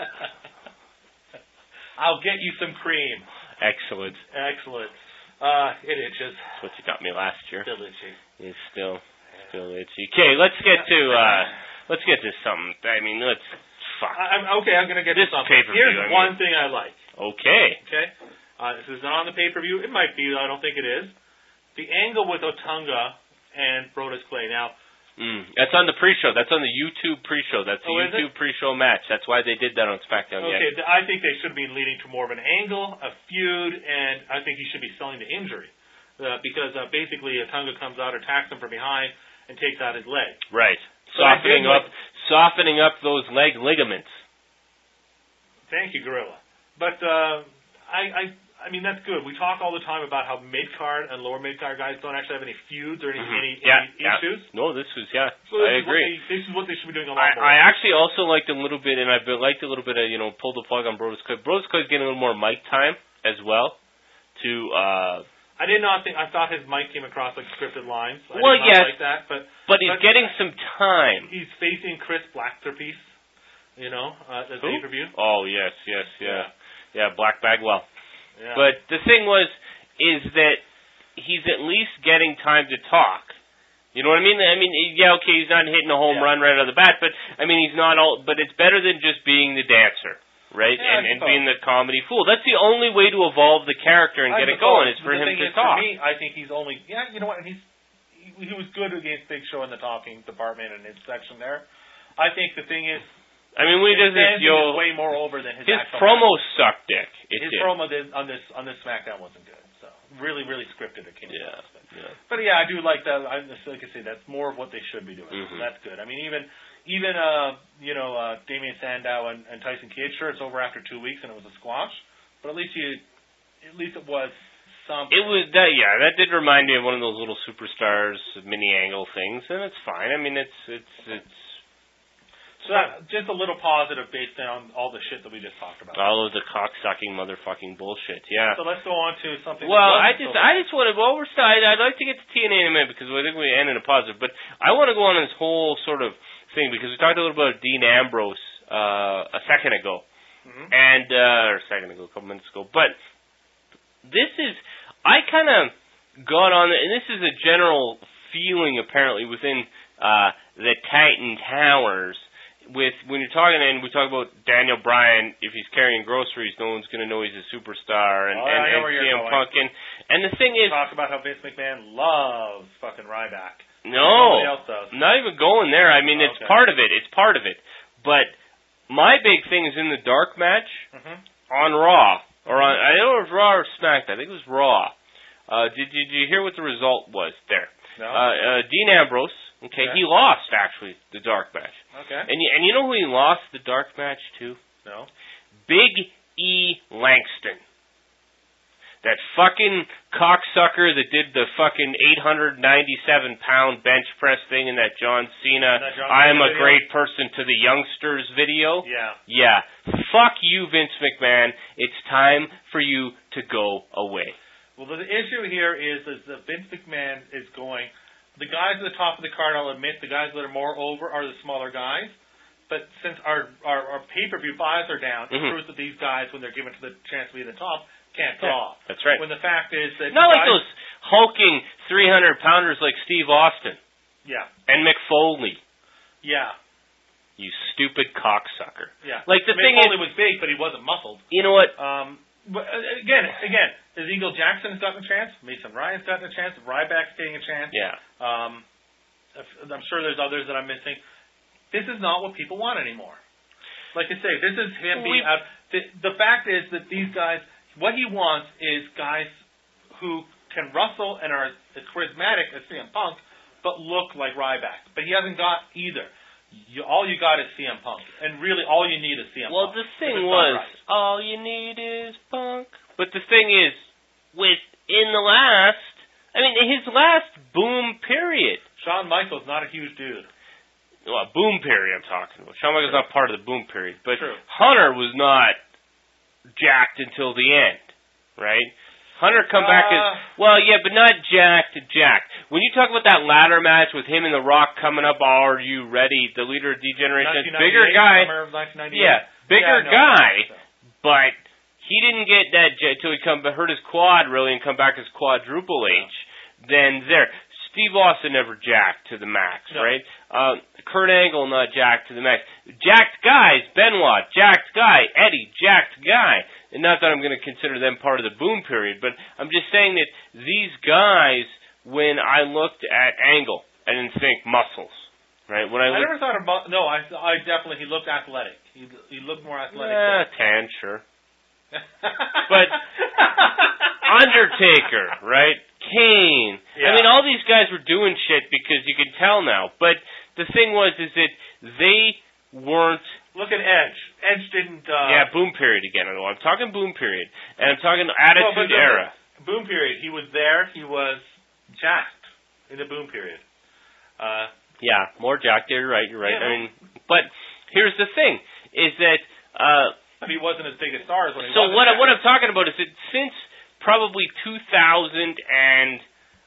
I'll get you some cream. Excellent. It itches. That's what you got me last year. Still itchy. It's still itchy. Okay, let's get to something. I mean, fuck. I'm going to get this to something. pay-per-view. Here's one thing I like. Okay. This is not on the pay-per-view. It might be. I don't think it is. The angle with Otunga and Brodus Clay. Now, that's on the pre-show. That's on the YouTube pre-show. That's the YouTube pre-show match. That's why they did that on SmackDown. Okay, I think they should be leading to more of an angle, a feud, and I think he should be selling the injury. Because basically Otunga comes out, attacks him from behind, and takes out his leg. Right. Softening up those leg ligaments. Thank you, Gorilla. But I mean, that's good. We talk all the time about how mid-card and lower mid-card guys don't actually have any feuds or any issues. No, this was, So I agree. This is what they should be doing a lot more. I actually also liked a little bit, and I've liked a little bit of, pull the plug on Brodus Clay. Brodus Clay's getting a little more mic time as well I did not think, I thought his mic came across like scripted lines. I well, did not like that, but he's getting some time. He's facing Chris Blackthorpe, at the pay-per-view. Oh, yes, yeah, Black Bagwell. Yeah. But the thing is that he's at least getting time to talk. You know what I mean? Okay, he's not hitting a home run right out of the bat, but he's not all. But it's better than just being the dancer, right? Yeah, and being the comedy fool. That's the only way to evolve the character and get it going is for him to talk. For me, I think he's only. Yeah, you know what? He was good against Big Show in the talking department and his section there. I think the thing is. When he does this, is way more over than his promo sucked dick. His promo on this SmackDown wasn't good. So really scripted it came across. But yeah, I do like that. Like I say, that's more of what they should be doing. Mm-hmm. So that's good. Even Damian Sandow and Tyson Kidd, sure, it's over after 2 weeks and it was a squash, but at least you at least it was something. It was that, yeah. That did remind me of one of those little Superstars mini angle things, and it's fine. I mean, it's. So just a little positive based on all the shit that we just talked about. All of the cock-sucking motherfucking bullshit, yeah. So let's go on to something. Well, I just want to. Well, I'd like to get to TNA in a minute because I think we end in a positive. But I want to go on this whole sort of thing because we talked a little about Dean Ambrose a second ago, and or a second ago, a couple minutes ago. But this is, I kind of got on, and this is a general feeling apparently within the Titan Towers. With when you're talking, and we talk about Daniel Bryan, if he's carrying groceries, no one's going to know he's a superstar, and CM Punk, and the thing is, talk about how Vince McMahon loves fucking Ryback. No, nobody else does. Not even going there. I mean, it's part of it. It's part of it. But my big thing is in the dark match on Raw, or on, I don't know if it was Raw or SmackDown. I think it was Raw. Did you hear what the result was there? No. Dean Ambrose. Okay, he lost, actually, the dark match. Okay. And you know who he lost the dark match to? No. Big E. Langston. That fucking cocksucker that did the fucking 897-pound bench press thing in that John Cena, I am a great person to the youngsters video. Yeah. Yeah. Fuck you, Vince McMahon. It's time for you to go away. Well, the issue here is that Vince McMahon is going... The guys at the top of the card, I'll admit, the guys that are more over are the smaller guys. But since our pay-per-view buys are down, it proves that these guys, when they're given to the chance to be at the top, can't draw. That's right. When the fact is that... Not like those hulking 300-pounders like Steve Austin. Yeah. And Mick Foley. Yeah. You stupid cocksucker. Yeah. Like the Mick thing Foley was big, but he wasn't muscled. You know what? But again, has Eagle Jackson's gotten a chance? Mason Ryan's gotten a chance. Ryback's getting a chance. Yeah. I'm sure there's others that I'm missing. This is not what people want anymore. Like I say, this is him being out. The fact is that these guys, what he wants is guys who can wrestle and are as charismatic as CM Punk, but look like Ryback. But he hasn't got either. All you got is CM Punk, and really all you need is CM Punk. Well, the thing was, all you need is Punk. But the thing is, his last boom period. Shawn Michaels not a huge dude. Well, boom period I'm talking about. Shawn Michaels not part of the boom period, but True. Hunter was not jacked until the end, right? Hunter come back as, well, yeah, but not jacked. When you talk about that ladder match with him and The Rock coming up, are you ready? The leader of D-Generation, bigger guy. Yeah, bigger guy, but he didn't get that until he hurt his quad, really, and come back as quadruple H. Then there. Steve Austin never jacked to the max, right? Kurt Angle not jacked to the max. Jacked guys, Benoit, jacked guy, Eddie, jacked guy. And not that I'm going to consider them part of the boom period, but I'm just saying that these guys, when I looked at Angle, I didn't think muscles, right? When I never thought about, no, I definitely, he looked athletic. He looked more athletic. Tan, sure. But Undertaker, right? Kane. Yeah. I mean, all these guys were doing shit because you could tell now. But the thing is that they weren't. Look at Edge. Edge didn't. Yeah, boom period again. I'm talking boom period, and I'm talking Attitude Era. Boom period. He was there. He was jacked in the boom period. Yeah, more jacked. You're right. Yeah. I mean, but here's the thing: is that he wasn't as big a star as when he was. So what I'm talking about is that since probably 2004,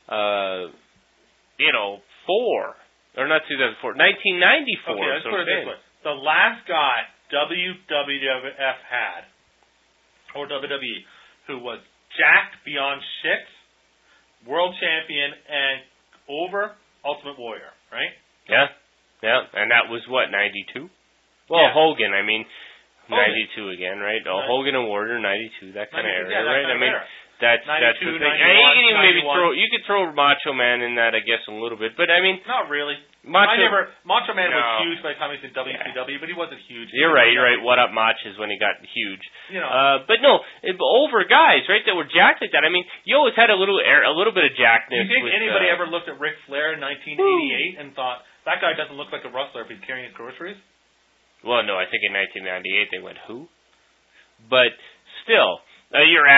or not 2004, 1994. Okay, let's put it this way. The last guy WWF had, or WWE, who was jacked beyond shit, world champion, and over Ultimate Warrior, right? Yeah, and that was what, 92? Well, yeah. Hogan, 92 again, right? Oh, Hogan and Warrior, 92, that kind of area, right? That's the thing. 91, you could throw Macho Man in that, I guess, a little bit, but not really. Macho Man was huge by the time he was in WCW, but he wasn't huge. You're right. What Up Mach is when he got huge. But no, over guys, right, that were jacked like that. I mean, you always had a little bit of jackness. You think anybody ever looked at Ric Flair in 1988 and thought that guy doesn't look like a wrestler if he's carrying his groceries? Well, no, I think in 1998 they went who? But still. Your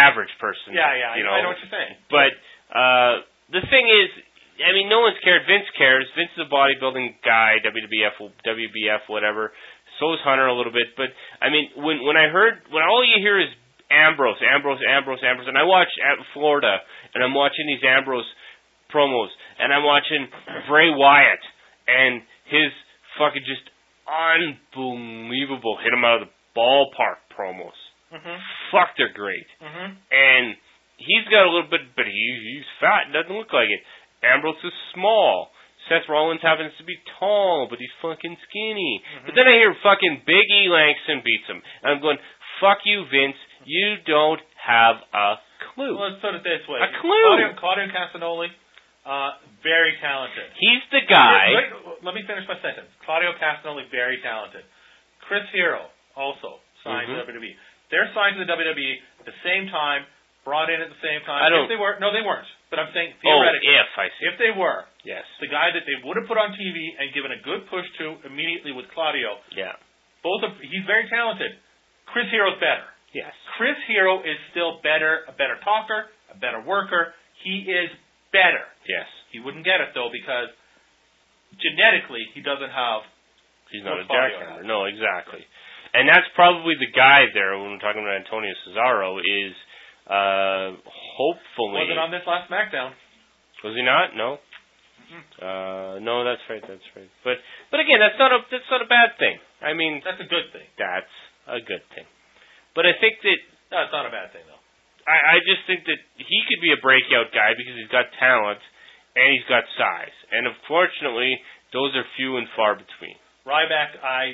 average person. Yeah, you know. I know what you're saying. But the thing is, I mean, no one's cared. Vince cares. Vince is a bodybuilding guy, WBF, whatever. So is Hunter a little bit. But, I mean, when all you hear is Ambrose, and I watch at Florida, and I'm watching these Ambrose promos, and I'm watching Bray Wyatt, and his fucking just unbelievable hit him out of the ballpark promos. Fuck, they're great. And he's got a little bit, but he's fat and doesn't look like it. Ambrose is small. Seth Rollins happens to be tall, but he's fucking skinny. But then I hear fucking Big E Langston beats him. And I'm going, fuck you, Vince. You don't have a clue. Well, let's put it this way. A clue. Claudio Castagnoli, very talented. He's the guy. Wait, let me finish my sentence. Claudio Castagnoli, very talented. Chris Hero, also signed to WWE. They're signed to the WWE at the same time, brought in at the same time. If they were, no, they weren't. But I'm saying theoretically. If they were. Yes. The guy that they would have put on TV and given a good push to immediately with Claudio. Yeah. He's very talented. Chris Hero's better. Yes. Chris Hero is still better, a better talker, a better worker. He is better. Yes. He wouldn't get it though because genetically he doesn't have. He's not a jackhammer. No, exactly. And that's probably the guy there when we're talking about Antonio Cesaro is hopefully. Wasn't on this last SmackDown. Was he not? No. No, that's right. But again, that's not a bad thing. I mean, that's a good thing. That's a good thing. But I think that that's not a bad thing though. I just think that he could be a breakout guy because he's got talent and he's got size. And unfortunately, those are few and far between. Ryback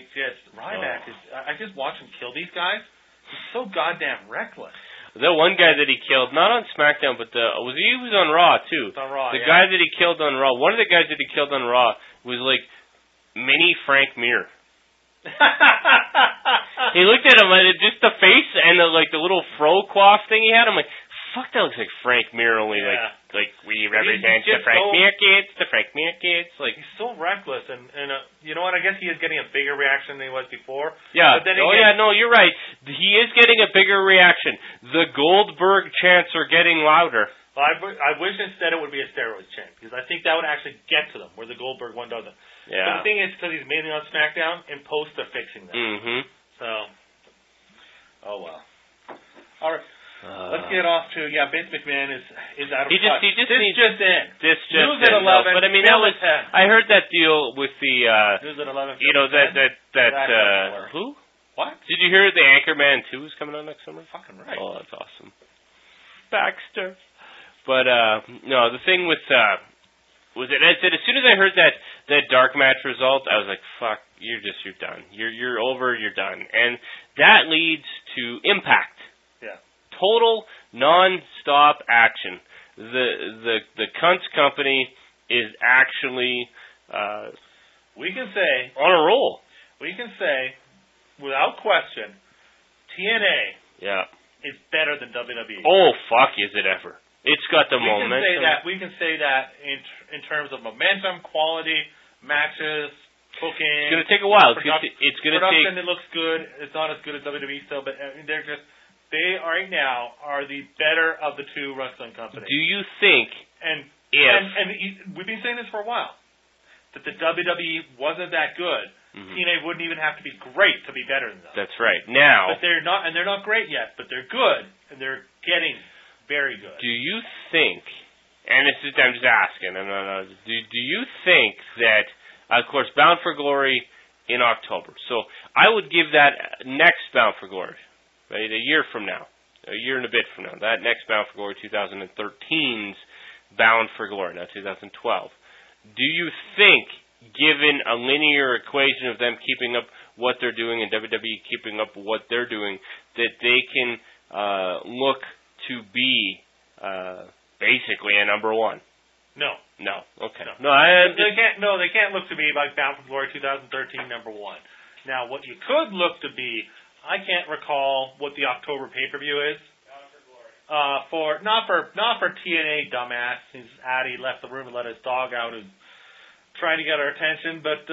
I just watch him kill these guys. He's so goddamn reckless. The one guy that he killed, not on SmackDown, but he was on Raw too. On Raw, the guy that he killed on Raw, one of the guys that he killed on Raw was like mini Frank Mir. He looked at him and just the face and the little fro coif thing he had. I'm like, fuck, that looks like Frank Mir only like we represent the Frank Mir kids, the Frank Mir kids. Like he's so reckless and you know what? I guess he is getting a bigger reaction than he was before. Yeah. But then no, you're right. He is getting a bigger reaction. The Goldberg chants are getting louder. Well, I wish instead it would be a steroid chant because I think that would actually get to them where the Goldberg one doesn't. Yeah. But the thing is, because he's mainly on SmackDown, in post they're fixing that. So, oh well. All right. Let's get off to Vince McMahon is out of touch. This just in. News at 11. But I mean, that was. I heard that deal with the. News at 11. You know that who? What? Did you hear the Anchorman 2 is coming out next summer? Fucking right. Oh, that's awesome. Baxter. But no, the thing with was it? I said as soon as I heard that dark match result, I was like, "Fuck, you're done. You're over. You're done." And that leads to Impact. Yeah. Total non-stop action. The Cunts company is actually we can say on a roll. We can say without question, TNA is better than WWE. Oh fuck, is it ever? It's got the momentum. We can say that in terms of momentum, quality, matches, booking. It's going to take a while. It's going to take. Production, it looks good. It's not as good as WWE still, but they right now are the better of the two wrestling companies. Do you think? And we've been saying this for a while that the WWE wasn't that good. TNA wouldn't even have to be great to be better than them. That's right. Now, but they're not, and they're not great yet. But they're good, and they're getting very good. Do you think? And I'm just asking. Do you think that? Of course, Bound for Glory in October. So I would give that next Bound for Glory, right? A year and a bit from now. That next Bound for Glory, 2013's Bound for Glory, not 2012. Do you think, given a linear equation of them keeping up what they're doing and WWE keeping up what they're doing, that they can look to be basically a number one? No. Okay. No. They can't look to be like Bound for Glory 2013 number one. Now, what you could look to be, I can't recall what the October pay-per-view is. Bound for Glory. Not for TNA dumbass. Addy left the room and let his dog out and trying to get our attention, but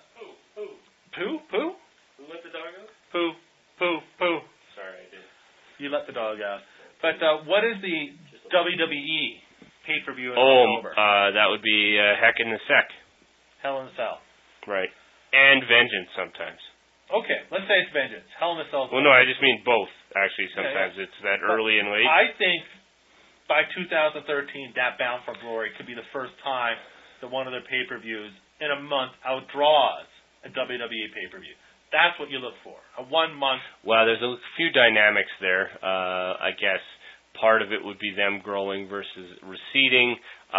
Pooh? Who let the dog out? Pooh. Sorry, I did. You let the dog out. But what is the WWE pay-per-view in October? That would be Heck in the Sec. Hell in a Cell. Right. And Vengeance sometimes. Okay, let's say it's Vengeance. Hell in a Cell. Well, no, I just mean both, actually, sometimes. Yeah. It's that early and late. I think by 2013, that Bound for Glory could be the first time that one of their pay-per-views in a month outdraws a WWE pay-per-view. That's what you look for, a 1 month. Well, there's a few dynamics there. I guess part of it would be them growing versus receding.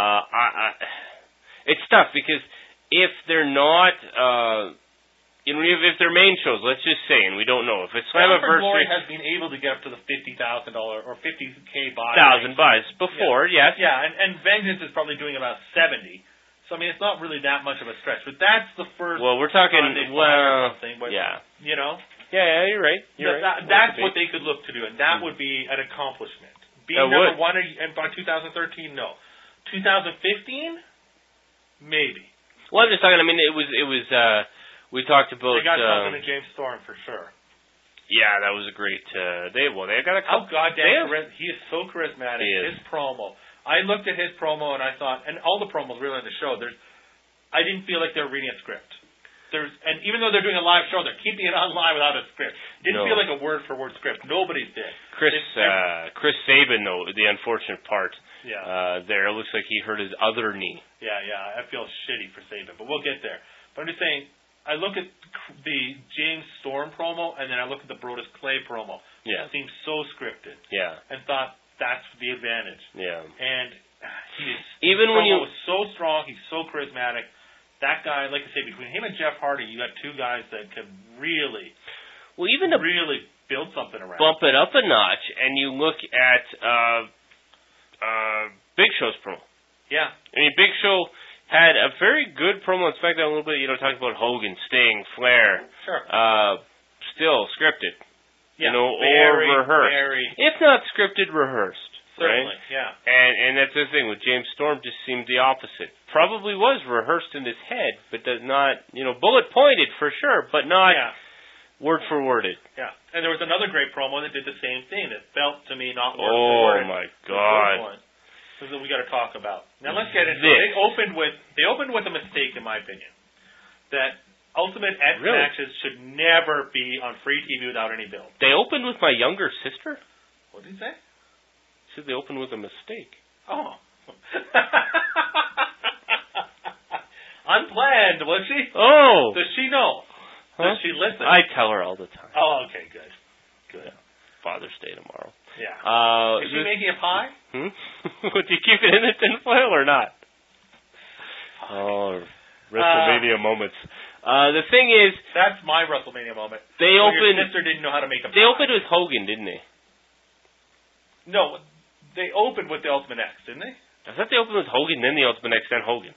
It's tough because if they're not, if they're main shows, let's just say, and we don't know, if it's Slammiversary... Glory has been able to get up to the $50,000 or $50K buy. $1,000 before, yes. Yeah, and Vengeance is probably doing about 70. So, I mean, it's not really that much of a stretch. But that's the first... Well, we're talking... But, yeah. You know? Yeah, you're right. That's what they could look to do, and that would be an accomplishment. Being number one by 2013, no. 2015, maybe. Well, I'm just talking, I mean, it was we talked about... They got something in James Storm, for sure. Yeah, that was a great... they got a couple... Oh, goddamn, he is so charismatic. His promo... I looked at his promo and I thought, and all the promos really on the show, I didn't feel like they were reading a script. And even though they're doing a live show, they're keeping it on live without a script. Didn't feel like a word-for-word script. Nobody's did. Chris Sabin, though, the unfortunate part there, it looks like he hurt his other knee. Yeah, I feel shitty for Sabin, but we'll get there. But I'm just saying, I look at the James Storm promo, and then I look at the Brodus Clay promo. Yeah. It seems so scripted. Yeah. And thought, that's the advantage. Yeah. And his promo was so strong, he's so charismatic. That guy, like I say, between him and Jeff Hardy, you got two guys that could really build something around. Bump it up a notch, and you look at Big Show's promo. Yeah. I mean, Big Show had a very good promo on SmackDown a little bit, talking about Hogan, Sting, Flair. Sure. Still scripted. Yeah, or rehearsed. If not scripted, rehearsed. Certainly, right? Yeah. And that's the thing with James Storm, just seemed the opposite. Probably was rehearsed in his head, but does not, bullet pointed for sure, but not word for worded. Yeah. And there was another great promo that did the same thing that felt to me not word for word. Oh my God. This is what we got to talk about. Now let's get into it. They opened with a mistake, in my opinion, that Ultimate X matches should never be on free TV without any build. They opened with my younger sister? What did he say? He said they opened with a mistake. Oh. Unplanned, was she? Oh. Does she know? Huh? Does she listen? I tell her all the time. Oh, okay, good. Good. Yeah. Father's Day tomorrow. Yeah. Is she making a pie? Would you keep it in the tinfoil or not? Oh, WrestleMania moments. The thing is... That's my WrestleMania moment. Your sister didn't know how to make a pie. They opened with Hogan, didn't they? No, they opened with the Ultimate X, didn't they? I thought they opened with Hogan, then the Ultimate X, then Hogan.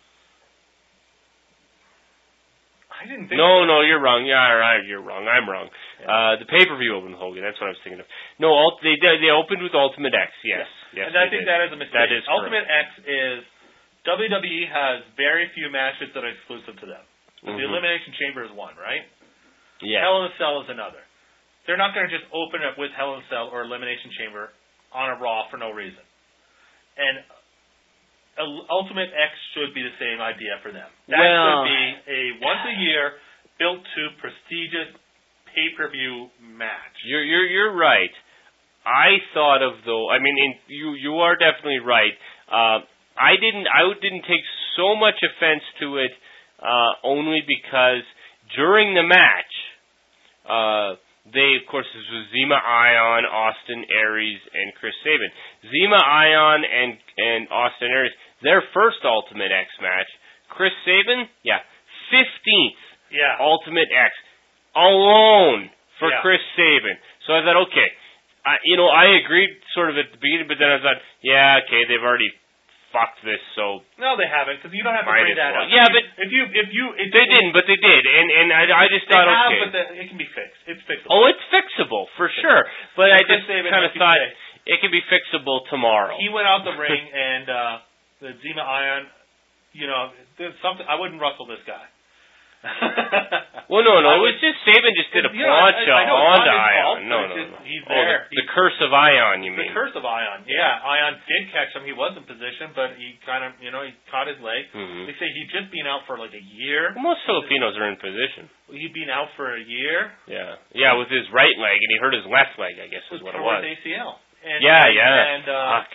I didn't think No, you're wrong. Yeah, you're wrong. I'm wrong. Yeah. The pay-per-view opened with Hogan. That's what I was thinking of. No, they opened with Ultimate X, yes. Yes, and I think that is a mistake. That is Ultimate correct. X is... WWE has very few matches that are exclusive to them. The Elimination Chamber is one, right? Yeah. Hell in a Cell is another. They're not going to just open up with Hell in a Cell or Elimination Chamber on a Raw for no reason. And Ultimate X should be the same idea for them. That should be a once-a-year, built-to prestigious pay-per-view match. You're right. I thought of, though, I mean, you are definitely right. I didn't take so much offense to it, only because during the match, they, of course, this was Zema Ion, Austin Aries, and Chris Sabin. Zema Ion and Austin Aries, their first Ultimate X match. Chris Sabin, 15th Ultimate X, alone for Chris Sabin. So I thought, okay, I agreed sort of at the beginning, but then I thought, they've already fucked this, so... No, they haven't, because you don't have to bring that up. Yeah, but... If you they didn't, but they did, and I just thought, okay... But it can be fixed. It's fixable. Oh, it's fixable, for sure. But I just kind of thought it can be fixable tomorrow. He went out the ring, and the Zema Ion, there's something... I wouldn't wrestle this guy. Well, no, it was just Saban just did a plancha onto Ion. No. He's there. The curse of Ion, you mean? The curse of Ion. Yeah, Ion did catch him. He was in position, but he kind of, he caught his leg. Mm-hmm. They say he'd just been out for like a year. Well, most Filipinos are in position. He'd been out for a year. Yeah, with his right leg, and he hurt his left leg, I guess is what it was. ACL. And Fuck.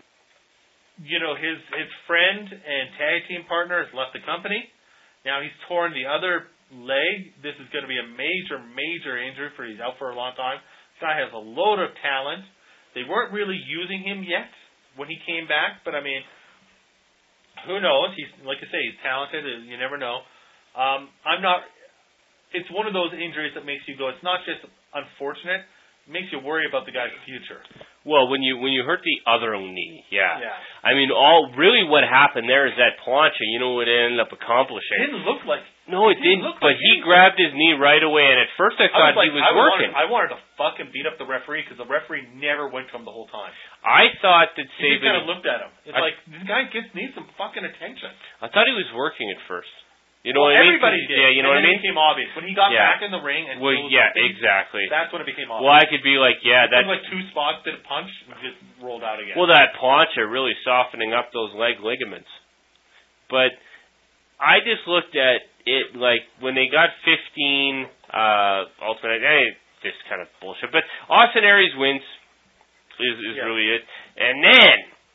His friend and tag team partner has left the company. Now he's torn the other leg. This is going to be a major, major injury for he's out for a long time. This guy has a load of talent. They weren't really using him yet when he came back, but I mean, who knows? He's, like I say, he's talented. You never know. It's one of those injuries that makes you go, it's not just unfortunate, it makes you worry about the guy's future. Well, when you hurt the other knee, yeah. I mean, what happened there is that plancha, what it ended up accomplishing. It didn't look like. No, it didn't. But he grabbed his knee right away, and at first I thought he was working. I wanted to fucking beat up the referee because the referee never went to him the whole time. I thought that Saban. He just kind of looked at him. It's like this guy needs some fucking attention. I thought he was working at first. You know what I mean? Everybody did. Yeah, you know what I mean? It became obvious when he got back in the ring and exactly. That's when it became obvious. Well, I could be like, that's like two spots, did a punch, and just rolled out again. Well, that plancha really softening up those leg ligaments. But I just looked at it like when they got 15 alternate. This kind of bullshit. But Austin Aries wins is really it, and then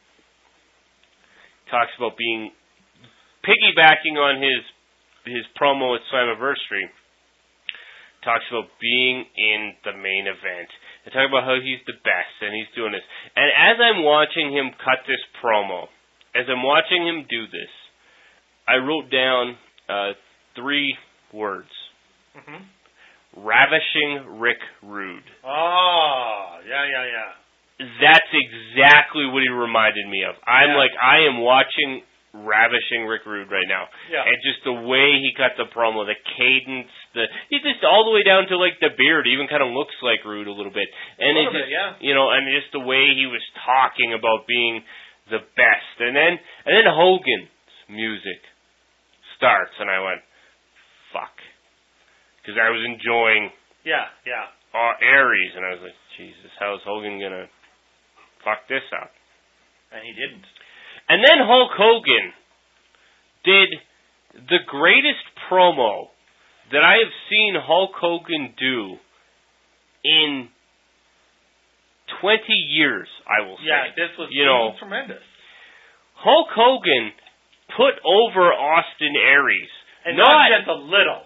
talks about being piggybacking on his promo at Slammiversary, talks about being in the main event. And talking about how he's the best and he's doing this. And as I'm watching him cut this promo, as I'm watching him do this, I wrote down 3 words. Mm-hmm. Ravishing Rick Rude. Oh, yeah. That's exactly what he reminded me of. I am watching Ravishing Rick Rude right now. Yeah. And just the way he cut the promo, the cadence, he just all the way down to like the beard, even kind of looks like Rude a little bit. And a little bit, yeah. And just the way he was talking about being the best. And then Hogan's music starts and I went, fuck. Because I was enjoying Aries and I was like, Jesus, how is Hogan gonna fuck this up? And he didn't. And then Hulk Hogan did the greatest promo that I have seen Hulk Hogan do in 20 years, I will say. Yeah, this was tremendous. Hulk Hogan put over Austin Aries. And not just a little.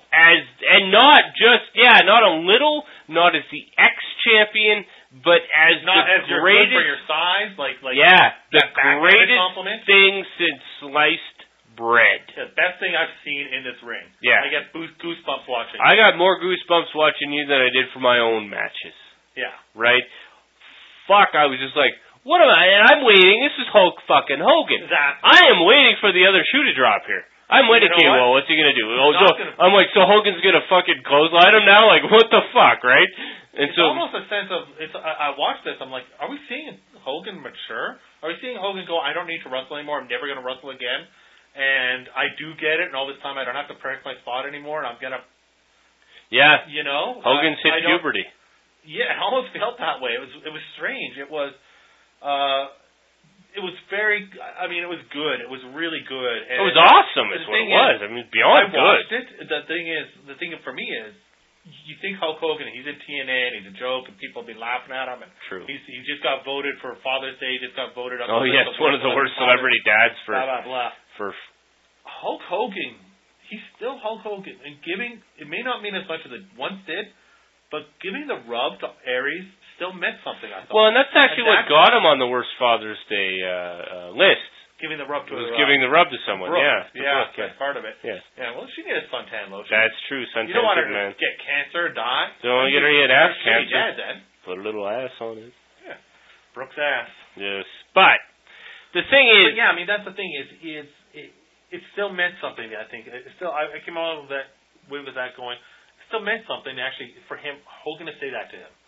Not a little, not as the ex-champion, but as not the as greatest, you're good for your size, the greatest thing since sliced bread. The best thing I've seen in this ring. Yeah. I get goosebumps watching. I got more goosebumps watching you than I did for my own matches. Yeah. Right? Fuck, I was just like, what am I? And I'm waiting. This is Hulk fucking Hogan. Exactly. I am waiting for the other shoe to drop here. I'm waiting. Okay, well, what's he gonna do? I'm like, so Hogan's gonna fucking clothesline him now? Like, what the fuck, right? And it's almost a sense of I watched this. I'm like, are we seeing Hogan mature? Are we seeing Hogan go? I don't need to wrestle anymore. I'm never gonna wrestle again. And I do get it. And all this time, I don't have to protect my spot anymore. And I'm gonna. Yeah. Hogan's hit puberty. Yeah, it almost felt that way. It was strange. It was. It was very. I mean, it was good. It was really good. And it was awesome. Is what it was. I mean, beyond good. I watched it. The thing for me is, you think Hulk Hogan? He's in TNA and he's a joke, and people will be laughing at him. And true. He just got voted for Father's Day. He just got voted up. Oh yes, one of the worst celebrity dads for. Blah blah blah. For Hulk Hogan, he's still Hulk Hogan, and giving it may not mean as much as it once did, but giving the rub to Aries still meant something, I thought. Well, and that's actually what got him on the worst Father's Day list. Giving the rub to giving the rub to someone, Brooke. That's part of it. Yes. Yeah, well, she needed suntan lotion. That's true, suntan. You don't want her to get cancer, die. Don't want to get her yet ass cancer. Dead, then. Put a little ass on it. Yeah, Brooke's ass. Yes, but the thing is... But yeah, I mean, that's the thing is it still meant something, I think. I came out of that, with that going, it still meant something, actually, for him, Hogan to say that to him.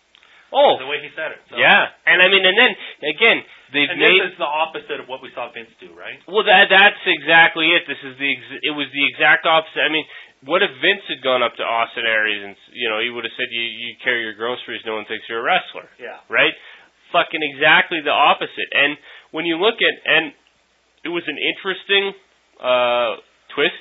Oh, the way he said it. So. yeah. And I mean, and then again, they've and made. This is the opposite of what we saw Vince do, right? Well, that's exactly it. This is it was the exact opposite. I mean, what if Vince had gone up to Austin Aries and he would have said you carry your groceries, no one thinks you're a wrestler. Yeah. Right? Fucking exactly the opposite. And when you look at it was an interesting twist.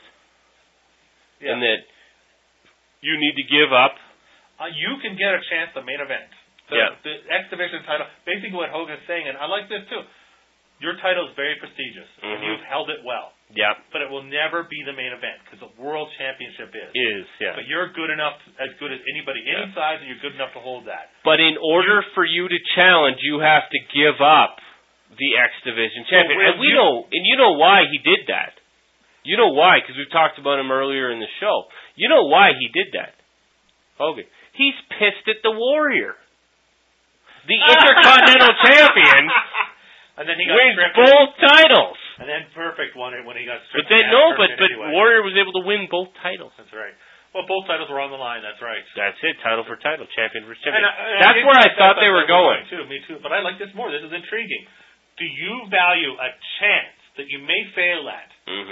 Yeah. In that you need to give up. You can get a chance at the main event. The X Division title, basically what Hogan's saying, and I like this too, your title is very prestigious, and you've held it well. Yeah. But it will never be the main event, because the World Championship is. Yeah. But you're good enough, as good as anybody any size, and you're good enough to hold that. But in order for you to challenge, you have to give up the X Division champion. And you know why he did that. You know why, because we've talked about him earlier in the show. You know why he did that, Hogan. He's pissed at the Warrior. The Intercontinental Champion and then he got wins stripped. both titles. And then Perfect won it when he got stripped. But Warrior was able to win both titles. That's right. Well, both titles were on the line. That's right. That's it. Title for title. Champion for champion. And that's where I thought they were going. Me too. But I like this more. This is intriguing. Do you value a chance that you may fail at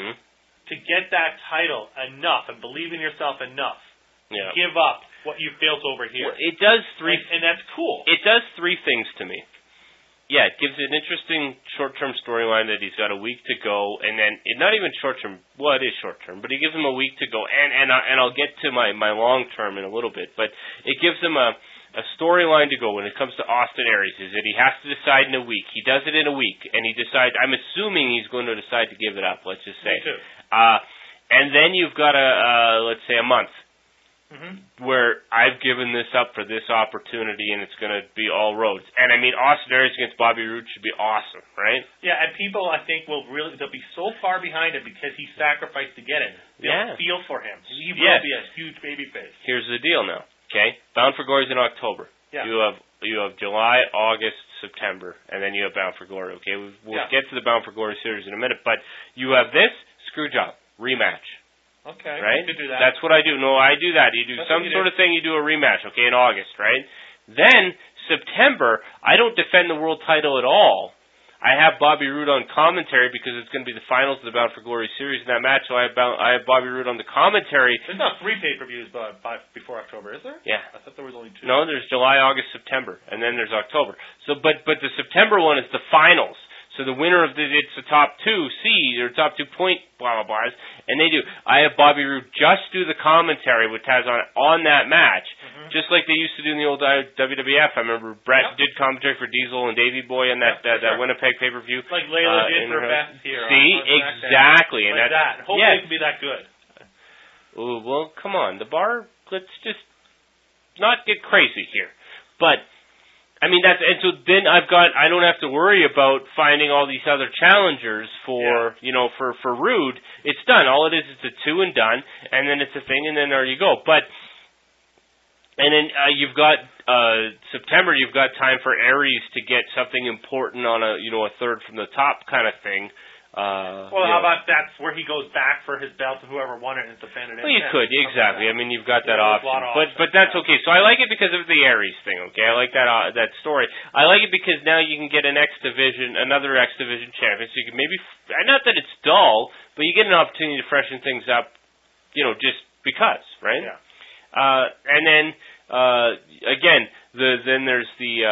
to get that title enough and believe in yourself enough to give up what you've built over here? Well, it does three, and that's cool. It does three things to me. Yeah, it gives an interesting short-term storyline that he's got a week to go, and then not even short-term. Well, it is short-term, but it gives him a week to go, and I'll get to my long-term in a little bit. But it gives him a storyline to go when it comes to Austin Aries. Is that he has to decide in a week. He does it in a week, and he decides. I'm assuming he's going to decide to give it up. Let's just say. Me too. And then you've got let's say a month. Where I've given this up for this opportunity, and it's going to be all roads. And I mean, Austin Aries against Bobby Roode should be awesome, right? Yeah, and people I think they'll be so far behind it because he sacrificed to get it. They'll feel for him. He will be a huge babyface. Here's the deal now. Okay, Bound for Glory is in October. Yeah. You have July, August, September, and then you have Bound for Glory. Okay, we'll get to the Bound for Glory series in a minute, but you have this screw job rematch. Okay. Right? You could do that. That's what I do. No, I do that. You do some sort of thing, you do a rematch, okay, in August, right? Then, September, I don't defend the world title at all. I have Bobby Roode on commentary because it's going to be the finals of the Bound for Glory series in that match, so I have Bobby Roode on the commentary. There's not 3 pay-per-views before October, is there? Yeah. I thought there was only 2. No, there's July, August, September, and then there's October. So, but the September one is the finals. So the winner of it's the top 2 seed or top 2 point blah blah blahs, and they do. I have Bobby Roode just do the commentary with Taz on that match, just like they used to do in the old WWF. I remember Brett did commentary for Diesel and Davey Boy on that Winnipeg pay-per-view. Like Layla did for Beth here. See, exactly, and like that. Hopefully it can be that good. Ooh, well, come on, the bar. Let's just not get crazy here, but. I mean and so then I don't have to worry about finding all these other challengers for for Roode. It's done. All it is a 2 and done, and then it's a thing, and then there you go. But and then you've got September. You've got time for Aries to get something important on a third from the top kind of thing. How about that's where he goes back for his belt to whoever won it and defended it? Well, you could, exactly. I mean, you've got that option. But that's okay. So I like it because of the Aries thing, okay? I like that story. I like it because now you can get another X Division champion, so you can maybe, not that it's dull, but you get an opportunity to freshen things up, just because, right? Yeah. And then, again, then there's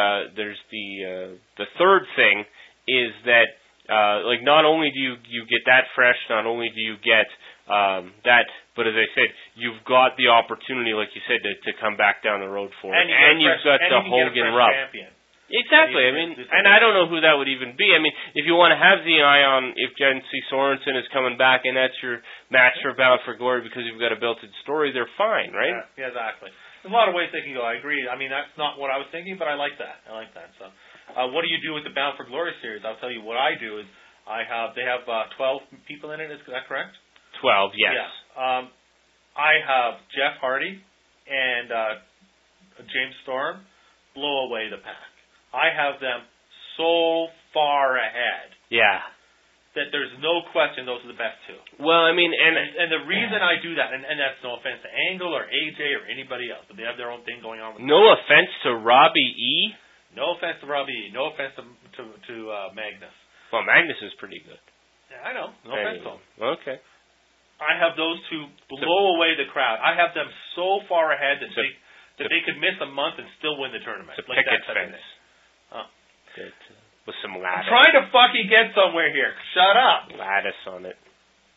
the third thing is that, not only do you get that fresh, not only do you get that, but as I said, you've got the opportunity, like you said, to come back down the road for it, and you've got the Hogan rub. Exactly. I mean, and I don't know who that would even be. I mean, if you want to have the eye on if Jency Sorensen is coming back and that's your match for Bound for Glory because you've got a built-in story, they're fine, right? Yeah, exactly. There's a lot of ways they can go. I agree. I mean, that's not what I was thinking, but I like that. So. What do you do with the Bound for Glory series? I'll tell you what I do is they have 12 people in it. Is that correct? 12, yes. Yeah. I have Jeff Hardy and James Storm blow away the pack. I have them so far ahead. Yeah. that there's no question those are the best two. Well, I mean, And the reason I do that, and that's no offense to Angle or AJ or anybody else, but they have their own thing going on with no offense to Robbie E. No offense to Robbie E. No offense to Magnus. Well, Magnus is pretty good. Yeah, I know. No offense to him. Okay. I have those two blow away the crowd. I have them so far ahead that they could miss a month and still win the tournament. It's a like picket that type of fence. thing. Oh. With some I'm lattice. trying to fucking get somewhere here. Shut up. Lattice on it.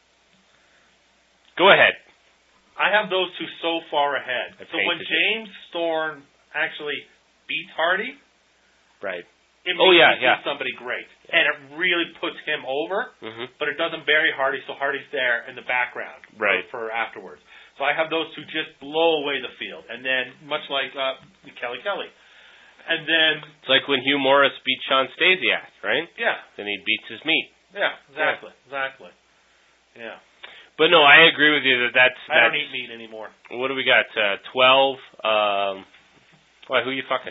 Go ahead. I have those two so far ahead. So when painted it. James Storm actually beats Hardy, Right. it Oh, makes yeah, me yeah. see somebody great. And it really puts him over, but it doesn't bury Hardy, so Hardy's there in the background Right. for afterwards. So I have those two just blow away the field. And then, much like Kelly. And then... It's like when Hugh Morris beat Sean Stasiak, right? Yeah. Then he beats his meat. Yeah, exactly. Yeah. But no, I agree with you that's I don't eat meat anymore. What do we got? 12. Why, who you fucking?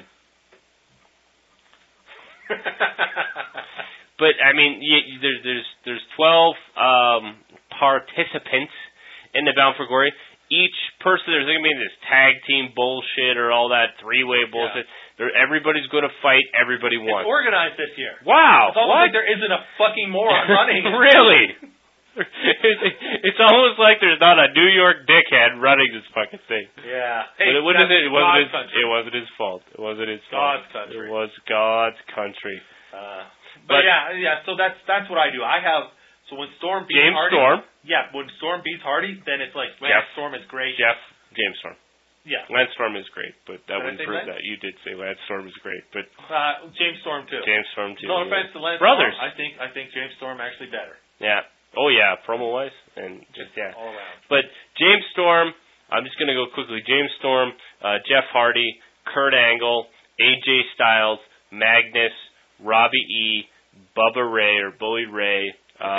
But I mean, there's 12 participants in the Bound for Glory. Each person, there's going to be this tag team bullshit or all that three-way bullshit. Yeah. Everybody's going to fight. Everybody wants. It's organized this year. Wow! It's almost like there isn't a fucking moron running. Really? It's almost like there's not a New York dickhead running this fucking thing. Yeah. Hey, but it wasn't his fault. It wasn't his fault. God's country. It was God's country. But yeah. So that's what I do. I have. So when Storm beats Hardy, yeah, when Storm beats Hardy, then it's like Lance Storm is great. James Storm. Yeah, Lance Storm is great, but that wouldn't prove that. You did say Lance Storm is great, but James Storm too. James Storm too. No offense to Lance Brothers. Storm. I think James Storm actually better. Yeah. Oh yeah, promo wise and just all around. But James Storm, I'm just gonna go quickly. James Storm, Jeff Hardy, Kurt Angle, AJ Styles, Magnus, Robbie E, Bubba Ray or Bully Ray.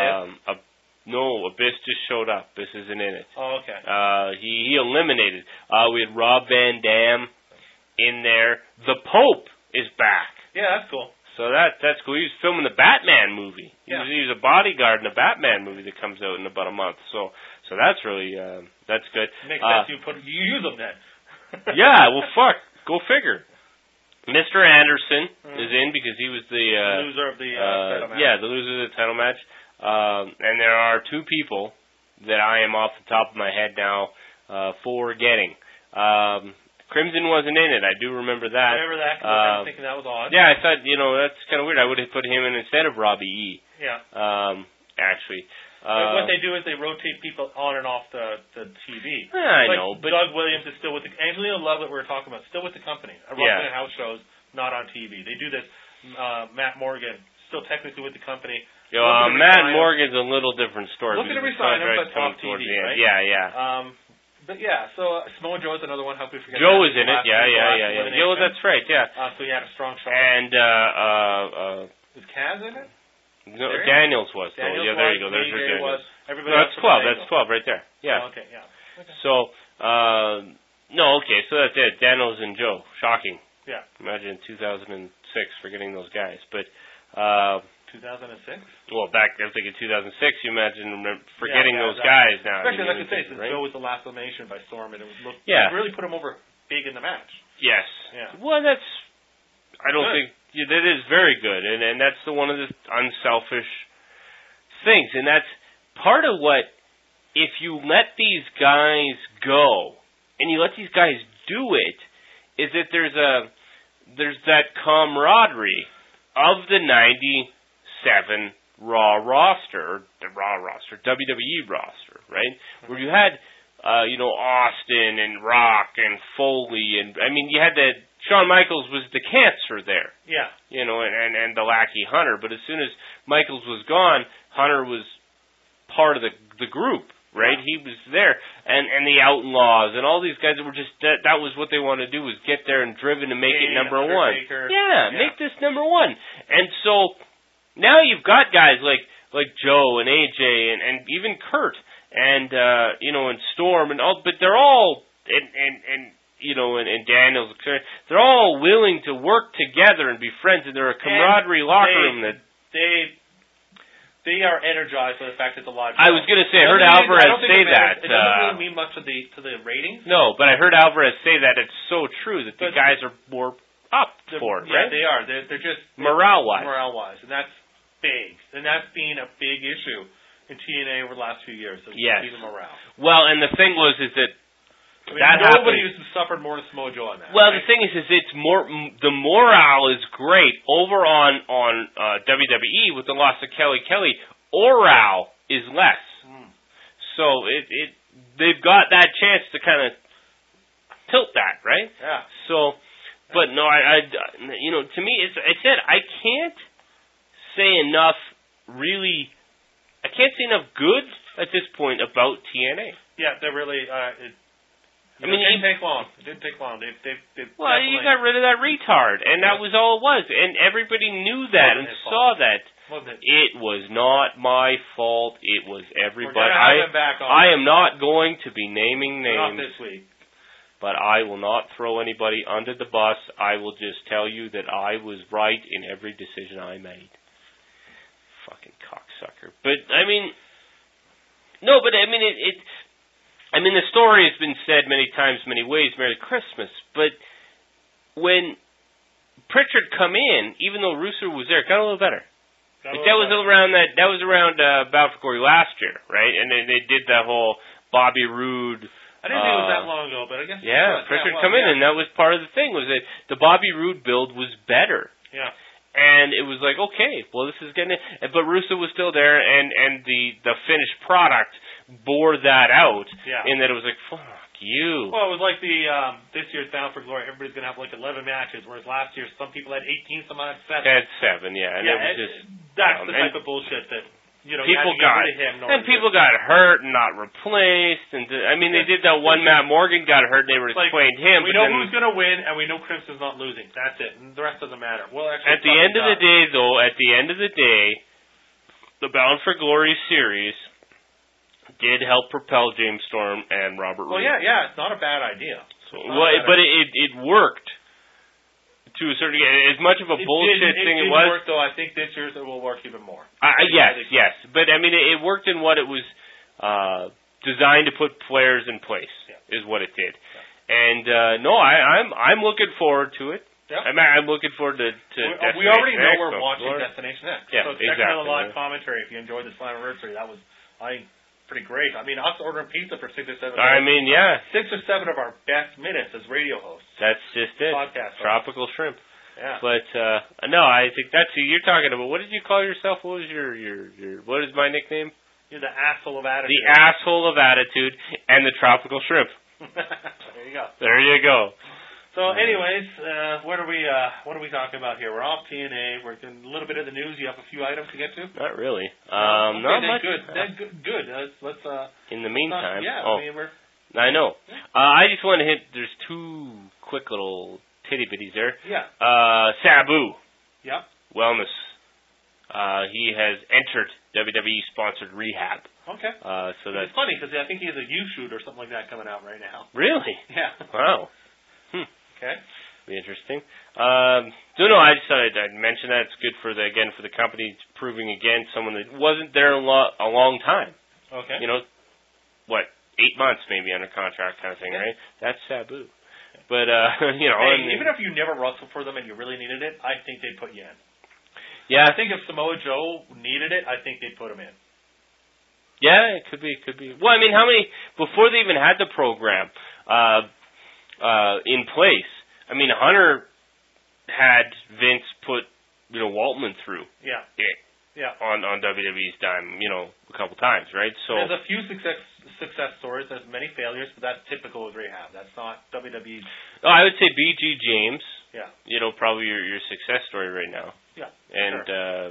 Abyss just showed up. Abyss isn't in it. Oh, okay. He eliminated. We had Rob Van Dam in there. The Pope is back. Yeah, that's cool. So that's cool. He was filming the Batman movie. He was a bodyguard in a Batman movie that comes out in about a month. So that's really that's good. Makes sense. You use them then. Yeah. Well, fuck. Go figure. Mr. Anderson is in because he was the loser of the title match. Yeah, the loser of the title match. And there are two people that I am off the top of my head now forgetting. Crimson wasn't in it. I do remember that. I remember that because I was thinking that was odd. Yeah, I thought, that's kind of weird. I would have put him in instead of Robbie E. Yeah. Actually. What they do is they rotate people on and off the TV. I know, but Doug Williams is still with Angelina Love that we were talking about, still with the company. Running house shows, not on TV. They do this. Matt Morgan, still technically with the company. Matt Morgan's a little different story. Looking to resign him, but off TV, right? Yeah. But yeah, so Samoa Joe is another one. How could we forget? Joe is in it. Yeah. That's right. Yeah. So he had a strong shot. And is Kaz in it? No, Daniels was. Daniels there you go. There's your Daniels. That's 12. That's 12 right there. Yeah. Oh, okay. Yeah. Okay. So so that's it. Daniels and Joe. Shocking. Yeah. Imagine 2006 forgetting those guys, but. 2006? Well, back I was thinking 2006. You imagine forgetting those guys now. Especially like I say, since Joe was the last elimination by Storm, and it really put him over big in the match. Yes. Yeah. Well, I don't think that is very good, and that's one of the unselfish things, and that's part of what. If you let these guys go, and you let these guys do it, is that there's that camaraderie of the 97 Raw roster, the Raw roster, WWE roster, right? Where you had, Austin and Rock and Foley, and you had Shawn Michaels was the cancer there. Yeah. And the lackey Hunter, but as soon as Michaels was gone, Hunter was part of the group, right? Yeah. He was there, and the Outlaws and all these guys that were just that was what they wanted to do, was get there and driven to make it number one. Yeah, make this number one. And so now you've got guys like Joe and AJ and even Kurt and and Storm and all, but they're all and Daniels, they're all willing to work together and be friends, and they're a camaraderie locker room that they are energized by the fact it's a live show. I was going to say, I heard Alvarez say that. It doesn't really mean much to the ratings. No, but I heard Alvarez say that it's so true that the guys are more up for it, right? Yeah, they are. They're just morale-wise, and that's big, and that's been a big issue in TNA over the last few years. Yes. The morale. Well, and the thing is that. Nobody has suffered more than Samoa Joe on that. Well, right? The thing is it's more. The morale is great over on WWE with the loss of Kelly. Morale is less. So they've got that chance to kind of tilt that, right? Yeah. So, but no, to me, I said I can't say enough. Really, I can't say enough good at this point about TNA. Yeah, they're really. It didn't take long. It didn't take long. Well, you got rid of that retard, and that was all it was. And everybody knew that and saw that. It was not my fault. It was everybody. I am not going to be naming names. Not this week. But I will not throw anybody under the bus. I will just tell you that I was right in every decision I made. Fucking cocksucker. But, the story has been said many times, many ways, Merry Christmas, but when Pritchard come in, even though Russo was there, it got a little better. That was around Bound for Glory last year, right? And then they did that whole Bobby Roode. I didn't think it was that long ago, but I guess Pritchard come in, and that was part of the thing, was that the Bobby Roode build was better. Yeah. And it was like, okay, well, this is getting it. But Russo was still there, and the finished product bore that out, in that it was like, fuck you. Well, it was like this year's Bound for Glory. Everybody's going to have like 11 matches, whereas last year some people had 18, some had 7. Had 7, yeah. And it was just, that's the type of bullshit that, people got hurt and not replaced. And they did that one. Matt Morgan got hurt, and they were explaining him. We know who's going to win, and we know Crimson's not losing. That's it. And the rest doesn't matter. Well, actually, at the end of the day, the Bound for Glory series did help propel James Storm and Robert Reed. Well, yeah, it's not a bad idea. But it worked to a certain extent. As much of a bullshit thing it was. It worked, though. I think this year's it will work even more. Yes. But, it worked in what it was designed to put players in place, is what it did. Yeah. And, I'm looking forward to it. Yeah. I'm looking forward to Destination we already know X, we're watching Destination X. Yeah, so check out the live commentary if you enjoyed the Slammiversary. That was, pretty great. Us ordering pizza for 6 or 7 minutes. 6 or 7 of our best minutes as radio hosts. That's just it. Podcast Tropical shrimp. Yeah. But no, I think that's who you're talking about. What did you call yourself? What was your what is my nickname? You're the asshole of attitude. The asshole of attitude and the tropical shrimp. There you go. There you go. So, anyways, what are we talking about here? We're off TNA. We're doing a little bit of the news. You have a few items to get to? Not really. Okay, not much. Good. Let's. In the meantime, I know. I just want to hit. There's 2 quick little titty bitties there. Yeah. Sabu. Yep. Wellness. He has entered WWE sponsored rehab. Okay. So that's funny because I think he has a U-shoot or something like that coming out right now. Really? Yeah. Wow. Okay. Be interesting. I just thought I'd mention that. It's good for the company. It's proving again someone that wasn't there a long time. Okay. 8 months maybe under contract kind of thing, right? That's Sabu. But even if you never wrestled for them and you really needed it, I think they'd put you in. Yeah. I think if Samoa Joe needed it, I think they'd put him in. Yeah, it could be. Well, how many before they even had the program in place? Hunter had Vince put Waltman through. Yeah. On WWE's dime, a couple times, right? So there's a few success stories. There's many failures, but that's typical with rehab. That's not WWE. Oh, I would say BG James. Yeah. Probably your success story right now. Yeah. And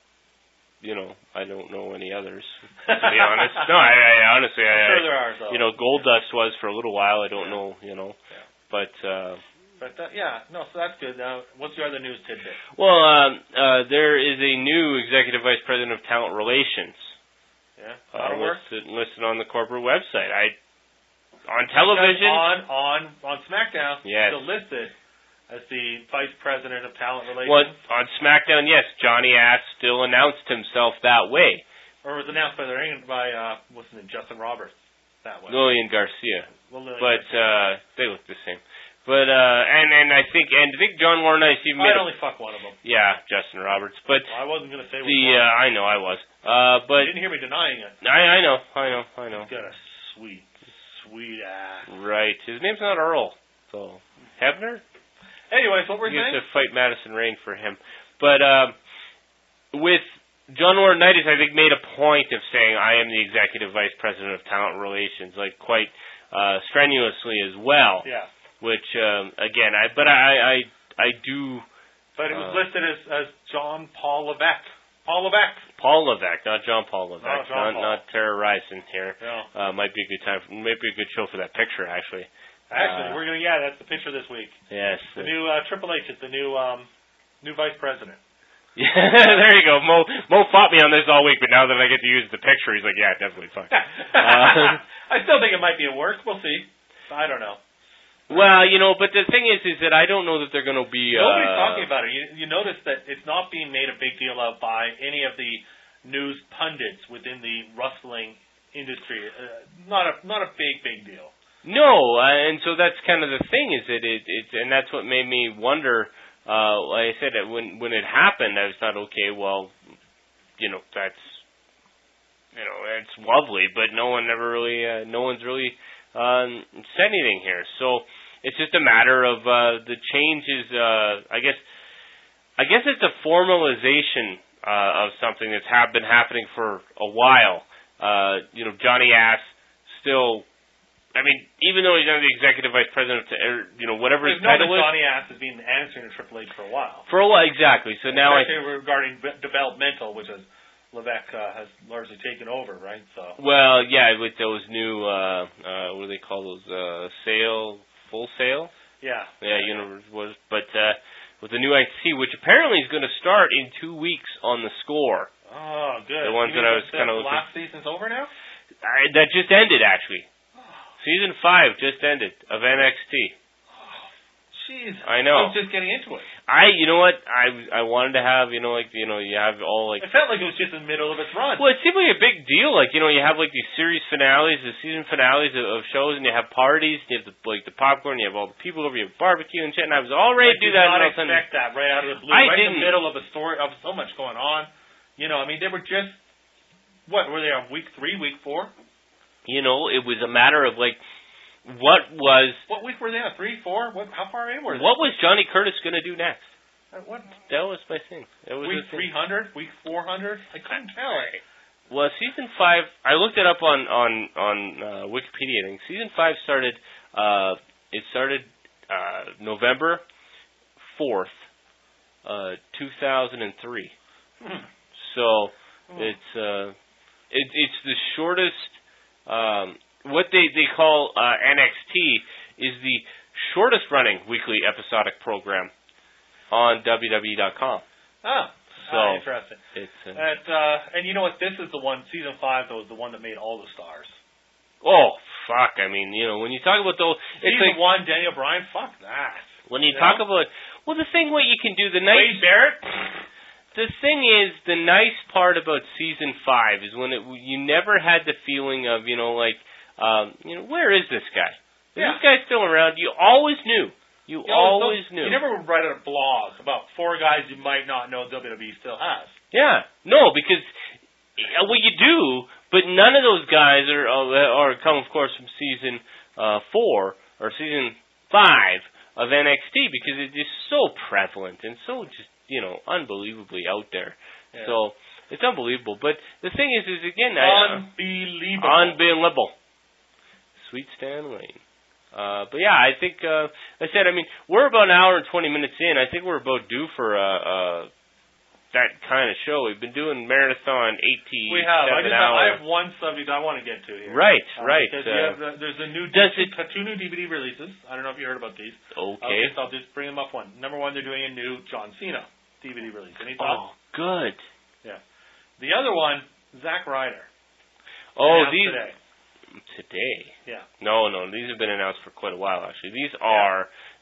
I don't know any others, to be honest. No, I honestly, I'm sure there are. So. Goldust was for a little while. I don't know, but. So that's good. Now, what's your other news tidbit? Well, there is a new executive vice president of talent relations. Yeah. Listed on the corporate website. On television. On SmackDown. Yes. Still listed as the Vice President of Talent Relations. Well, on SmackDown, yes, Johnny Ass still announced himself that way. Or it was announced by what's his name, Justin Roberts, that way. Lillian Garcia. Lillian But Garcia. they look the same. But and I think John Laurinaitis even made I'd only fuck one of them. Yeah, Justin Roberts. But I wasn't going to say the I know I was. But you didn't hear me denying it. I know. He's got a sweet ass. Right. His name's not Earl, so Hebner. Anyways, what we're You saying? have to fight Madison Rain for him. But with John Laurinaitis, I think made a point of saying I am the executive vice president of talent relations, like quite strenuously as well. Yeah. Which again, I do. But it was listed as John Paul Levesque. Paul Levesque, not John Paul Levesque. Not Tara Ryson here. No. Might be a good time. Might be a good show for that picture, actually. Actually, we're gonna. Yeah, that's the picture this week. Yes. The new Triple H is the new vice president. Yeah, there you go. Mo fought me on this all week, but now that I get to use the picture, he's like, yeah, definitely fine. I still think it might be a work. We'll see. I don't know. Well, but the thing is that I don't know that they're going to be. Nobody's talking about it. You notice that it's not being made a big deal of by any of the news pundits within the wrestling industry. Not a big deal. No, and so that's kind of the thing is that it's and that's what made me wonder. Like I said, when it happened, I was thought, okay, well, that's it's lovely, but no one's really said anything here. So it's just a matter of the changes. I guess it's a formalization of something that's been happening for a while. Johnny Ass still. I mean, even though he's not the executive vice president, whatever his title is. Johnny Ass has been answering to Triple H for a while. For a while, exactly. So now regarding developmental, which is Levesque has largely taken over, right? So. Well, yeah, with those new, what do they call those? Full sale? Yeah. Yeah, but with the new IC, which apparently is going to start in 2 weeks on the Score. Oh, good. The ones that I was kind of looking. Last season's over now? That just ended, actually. Season 5 just ended of NXT. Oh, jeez. I know. I was just getting into it. You know what? I wanted to have, you have all like. It felt like it was just in the middle of its run. Well, it seemed like a big deal. Like, you have like these series finales, the season finales of shows, and you have parties, you have the popcorn, you have all the people over, you have barbecue and shit. And I was all ready to do that. I did not expect that right out of the blue. I right didn't. In the middle of a story of so much going on. They were just. What were they on week 3, week 4? It was a matter of like. What week were they on? 3, 4? How far in were they? What was Johnny Curtis going to do next? What? That was my thing. Week 300? Week 400? I couldn't tell. Well, season 5, I looked it up on Wikipedia. I think season 5 started. It started November 4th, 2003. So it's the shortest. What they call NXT is the shortest running weekly episodic program on WWE.com. Oh, so interesting. It's and you know what? This is the one. Season 5 though is the one that made all the stars. Oh fuck! I mean, when you talk about those, it's season like 1, Daniel Bryan. Fuck that. When you talk about the thing what you can do the nice. Wade Barrett. The thing is, the nice part about season 5 is when you never had the feeling of where is this guy? Is this guy still around? You always knew. You always knew. You never would write a blog about 4 guys you might not know WWE still has. Yeah. No, because you do, but none of those guys are come, of course, from season 4 or season 5 of NXT because it's just so prevalent and so just, unbelievably out there. Yeah. So it's unbelievable. But the thing is again, unbelievable. Sweet Stan Lane. But yeah, I think we're about an hour and 20 minutes in. I think we're about due for that kind of show. We've been doing marathon 87 We have. hours. I have one subject I want to get to here. Right. There's a new 2 new DVD releases. I don't know if you heard about these. Okay. So I'll just bring them up one. Number 1, they're doing a new John Cena DVD release. Any thoughts? Oh, good. Yeah. The other one, Zack Ryder. Oh, these today. Today? Yeah. No, these have been announced for quite a while, actually. These are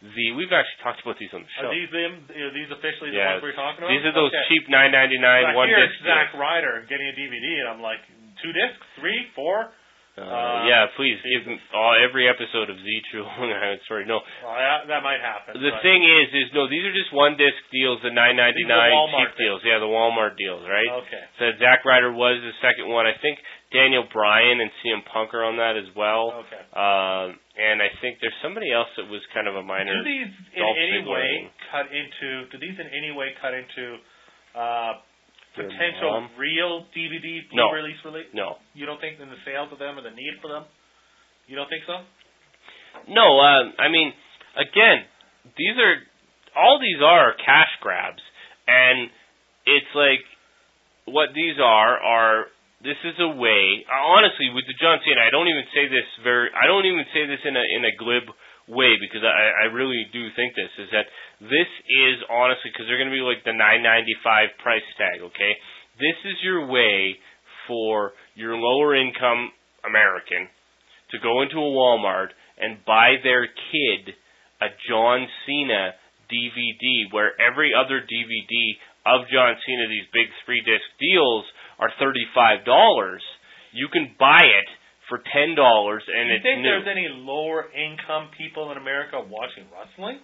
we've actually talked about these on the show. Are these officially the Yeah, ones we're talking about? These are those Okay. cheap $9.99 one disc. Zack Ryder getting a DVD, and I'm like, 2 discs, 3, 4. Yeah, please give every episode of Z True. Sorry, no. Well, that might happen. The thing is no, these are just one disc deals, the $9.99 cheap deals. Yeah, the Walmart deals, right? Okay. So Zack Ryder was the second one. I think Daniel Bryan and CM Punk are on that as well. Okay. And I think there's somebody else that was kind of a minor. Do these in any way cut into potential real DVD release? No. You don't think in the sales of them or the need for them? You don't think so? No. I mean, again, all these are cash grabs, and it's like what these are. This is a way. Honestly, with the John Cena, I don't even say this in a glib way, because I really do think this is that this is honestly, because they're going to be like the $9.95 price tag. Okay, this is your way for your lower income American to go into a Walmart and buy their kid a John Cena DVD, where every other DVD of John Cena, these big 3-disc deals, are $35. You can buy it for $10, and do you it's think new. there's any lower income people in America watching wrestling?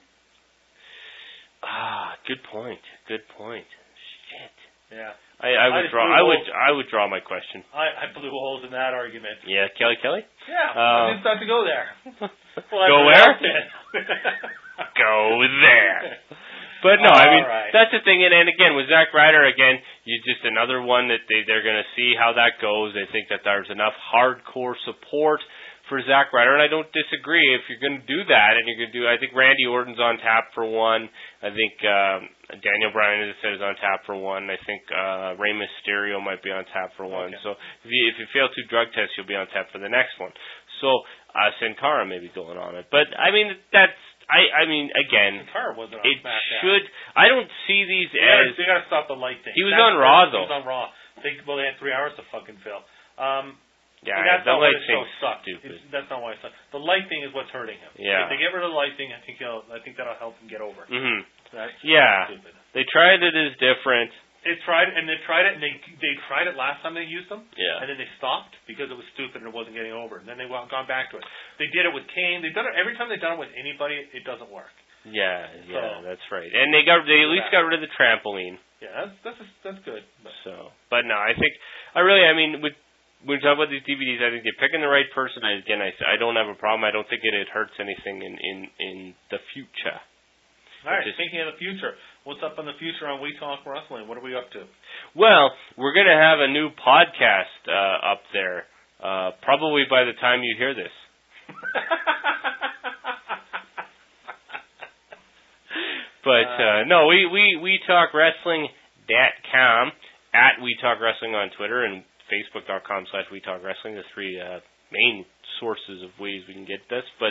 Good point. Shit. Yeah. I would draw my question. I blew holes in that argument. Yeah, Kelly? Yeah, I didn't start to go there. Go where? Go there. But no, I mean, that's the thing. And again, with Zack Ryder, just another one that they're going to see how that goes. They think that there's enough hardcore support for Zack Ryder, and I don't disagree. If you're going to do that, and you're going to I think Randy Orton's on tap for one. I think Daniel Bryan, as I said, is on tap for one. I think Rey Mysterio might be on tap for one. Okay. So if you fail 2 drug tests, you'll be on tap for the next one. So Sin Cara may be going on it. But, I mean, again, wasn't on it SmackDown. should. I don't see these as. They got to stop the light thing. He was on Raw, though. He was on Raw. They had 3 hours to fucking fill. Yeah, that's the not why light the show thing's sucked. stupid. That's not why it sucked. The light thing is what's hurting him. Yeah. If they get rid of the light thing, I think that'll help him get over. Mm-hmm. That's stupid. They tried it as different. They tried it, and they tried it last time they used them. Yeah. And then they stopped because it was stupid and it wasn't getting over. And then they've gone back to it. They did it with Kane. They've done it every time they've done it with anybody. It doesn't work. Yeah, that's right. And they at least got rid of the trampoline. Yeah, that's good. But no, I think when we talk about these DVDs, I think they're picking the right person. I don't have a problem. I don't think it hurts anything in the future. All right, thinking of the future. What's up in the future on We Talk Wrestling? What are we up to? Well, we're going to have a new podcast up there, probably by the time you hear this. But no, we talk wrestling.com, at We Talk Wrestling on Twitter, and Facebook.com/We Talk Wrestling, the 3 main sources of ways we can get this. But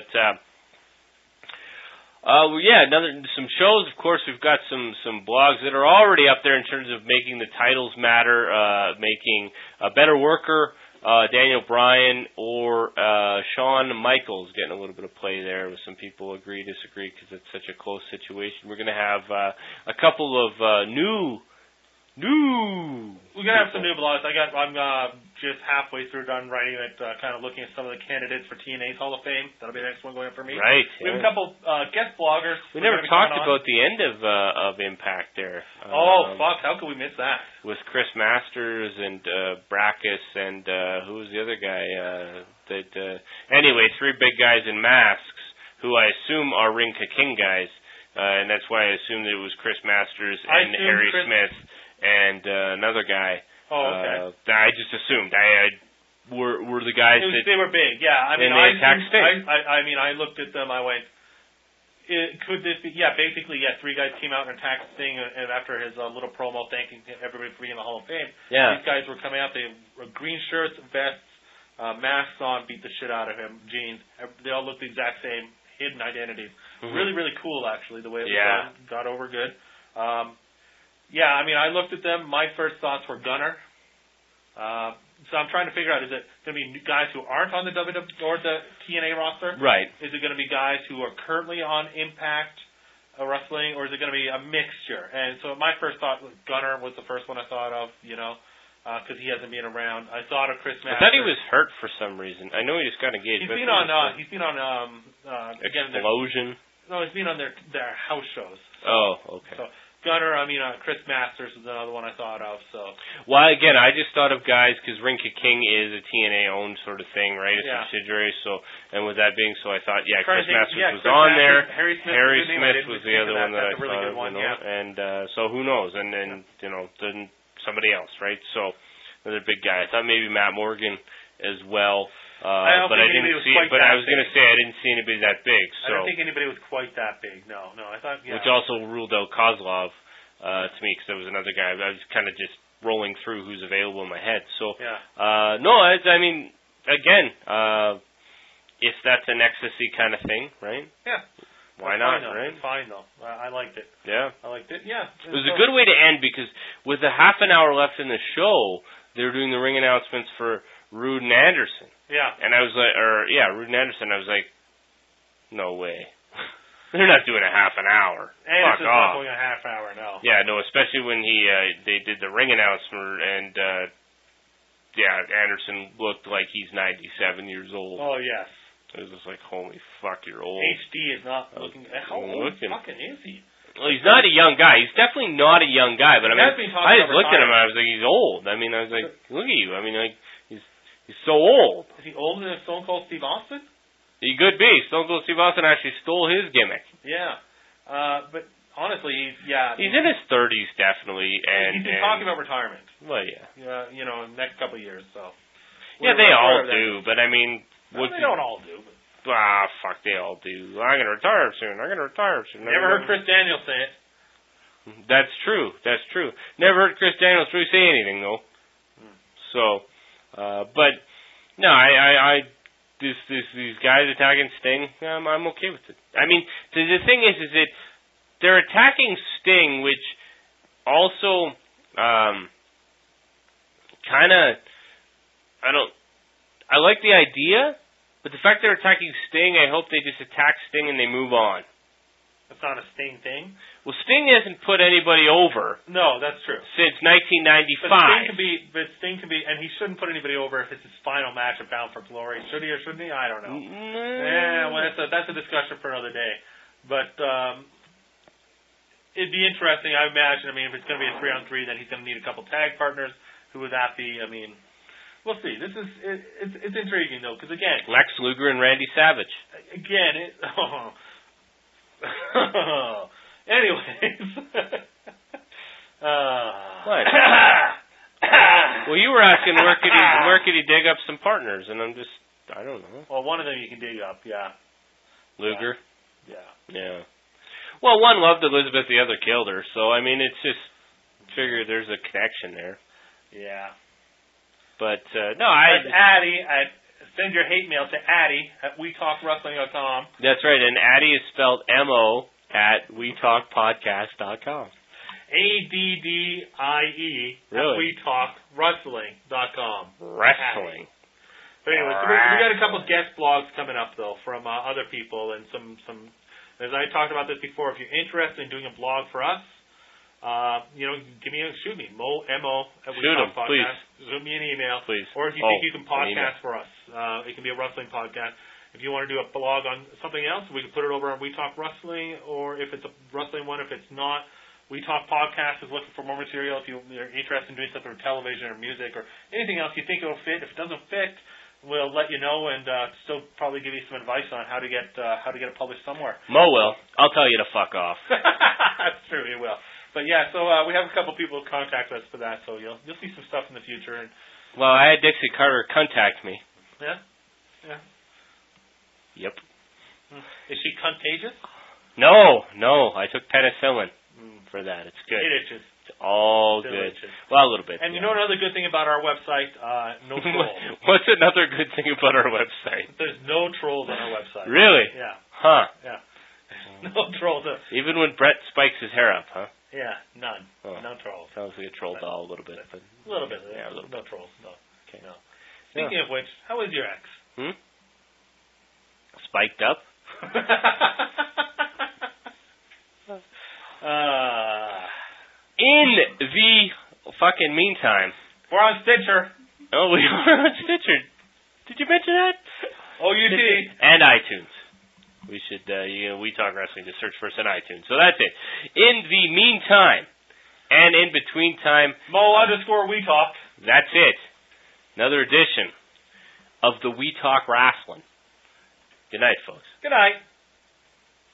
some shows. Of course, we've got some blogs that are already up there in terms of making the titles matter, making a better worker. Daniel Bryan or Shawn Michaels getting a little bit of play there with some people agree, disagree, because it's such a close situation. We're going to have a couple of new We're gonna have some new blogs. I'm just halfway through done writing it, kind of looking at some of the candidates for TNA's Hall of Fame. That'll be the next one going up for me. Right. We have a couple guest bloggers. We never talked about the end of Impact there. Fuck! How could we miss that? With Chris Masters and Brackus and who was the other guy? Anyway, 3 big guys in masks who I assume are Ring Ka King guys, and that's why I assumed it was Chris Masters and Harry Smith and another guy. Oh, okay. I just assumed. Were the guys that they were big. Yeah, I mean, they attacked Sting. I looked at them. I went, could this be? Yeah, basically, 3 guys came out and attacked Sting, and after his little promo thanking everybody for being in the Hall of Fame, these guys were coming out. They were green shirts, vests, masks on, beat the shit out of him, jeans. They all looked the exact same, hidden identities. Mm-hmm. Really, really cool, actually, the way it was done. Got over good. I mean, I looked at them. My first thoughts were Gunner. So I'm trying to figure out, is it going to be guys who aren't on the WWE or the TNA roster? Right. Is it going to be guys who are currently on Impact Wrestling, or is it going to be a mixture? And so my first thought was Gunner was the first one I thought of, because he hasn't been around. I thought of Chris Masters. I thought he was hurt for some reason. I know he just got engaged. He's been on Explosion. He's been on their house shows. Oh, okay. So Gunner, Chris Masters is another one I thought of. So. Well, again, I just thought of guys because Ring Ka King is a TNA owned sort of thing, right? A subsidiary. So, and with that being so, I thought, Chris Masters was on there. Harry Smith was the other one that I really thought of. And so who knows? And then then somebody else, right? So another big guy. I thought maybe Matt Morgan as well. But I didn't see it. But I was going to say I didn't see anybody that big. So. I don't think anybody was quite that big. No. I thought. Yeah. Which also ruled out Kozlov to me because there was another guy. I was kind of just rolling through who's available in my head. So again, if that's an ecstasy kind of thing, right? Yeah. Why not? Right? It's fine though. I liked it. Yeah. I liked it. Yeah. It was a good way to end because with a half an hour left in the show, they were doing the ring announcements for Rude and Anderson. Yeah. And I was like, Rude and Anderson. I was like, no way. They're not doing a half an hour. Anderson's Fuck off. not going a half hour, no. Yeah, no, especially when they did the ring announcement and Anderson looked like he's 97 years old. Oh yes. It was just like, holy fuck, you're old. HD is not looking. How old fucking is he? Well, he's not a young guy. He's definitely not a young guy. But I just looked at him and I was like, he's old. I was like, look at you. He's so old. Is he older than Stone Cold Steve Austin? He could be. Stone Cold Steve Austin actually stole his gimmick. Yeah. But honestly, he's in his 30s, definitely. And he's been talking about retirement. Well, yeah. In the next couple of years, so. Yeah, they all do. But they don't all do. But. Fuck, they all do. I'm going to retire soon. Never heard Chris Daniels say it. That's true. Never heard Chris Daniels really say anything, though. So, but, no, these guys attacking Sting, I'm okay with it. The thing is that they're attacking Sting, which also I like the idea, but the fact they're attacking Sting, I hope they just attack Sting and they move on. That's not a Sting thing. Well, Sting hasn't put anybody over. No, that's true. Since 1995. But Sting can be, and he shouldn't put anybody over if it's his final match at Bound for Glory. Should he or shouldn't he? I don't know. Yeah, well, that's a discussion for another day. But it'd be interesting, I imagine. If it's going to be a 3-on-3, then he's going to need a couple tag partners. Who would that be? We'll see. It's intriguing though, because again, Lex Luger and Randy Savage. Again, anyways. What? Well, you were asking where could he dig up some partners, and I don't know. Well, one of them you can dig up, yeah. Luger. Yeah. Well, one loved Elizabeth, the other killed her. So it's just figure there's a connection there. Yeah. But no, That's Addie. Send your hate mail to Addie at WeTalkWrestling.com. That's right, and Addie is spelled M-O at WeTalkPodcast.com. ADDIE really? At WeTalkWrestling.com. Wrestling. But anyway, so we got a couple of guest blogs coming up though from other people and some. As I talked about this before, if you're interested in doing a blog for us, shoot me, Mo at Shoot him, please. Shoot me an email, please. Or if you think you can podcast for us, it can be a wrestling podcast. If you want to do a blog on something else, we can put it over on We Talk Wrestling, or if it's a wrestling one, if it's not, We Talk Podcast is looking for more material. If you're interested in doing something for television or music or anything else you think it will fit. If it doesn't fit, we'll let you know and still probably give you some advice on how to get it published somewhere. Mo will. I'll tell you to fuck off. That's true, he will. But yeah, so we have a couple people contact us for that, so you'll see some stuff in the future. And well, I had Dixie Carter contact me. Yeah. Yep. Is she contagious? No. I took penicillin for that. It's good. It itches. It's all delicious. Good. Well, a little bit. And you know another good thing about our website? No trolls. What's another good thing about our website? There's no trolls on our website. Really? Yeah. Huh. Yeah. No trolls. Even when Brett spikes his hair up, huh? Yeah, none. Oh. No trolls. Sounds like a troll doll a little bit. But a little bit. Yeah, a little no bit. Trolls. No. Okay. No. Speaking of which, how is your ex? Spiked up. In the fucking meantime, we're on Stitcher. Oh, we are on Stitcher. Did you mention that? OUT. And iTunes. We should, We Talk Wrestling, just search for us on iTunes. So that's it. In the meantime, and in between time, Mo_We Talk. That's it. Another edition of the We Talk Wrestling. Good night, folks. Good night.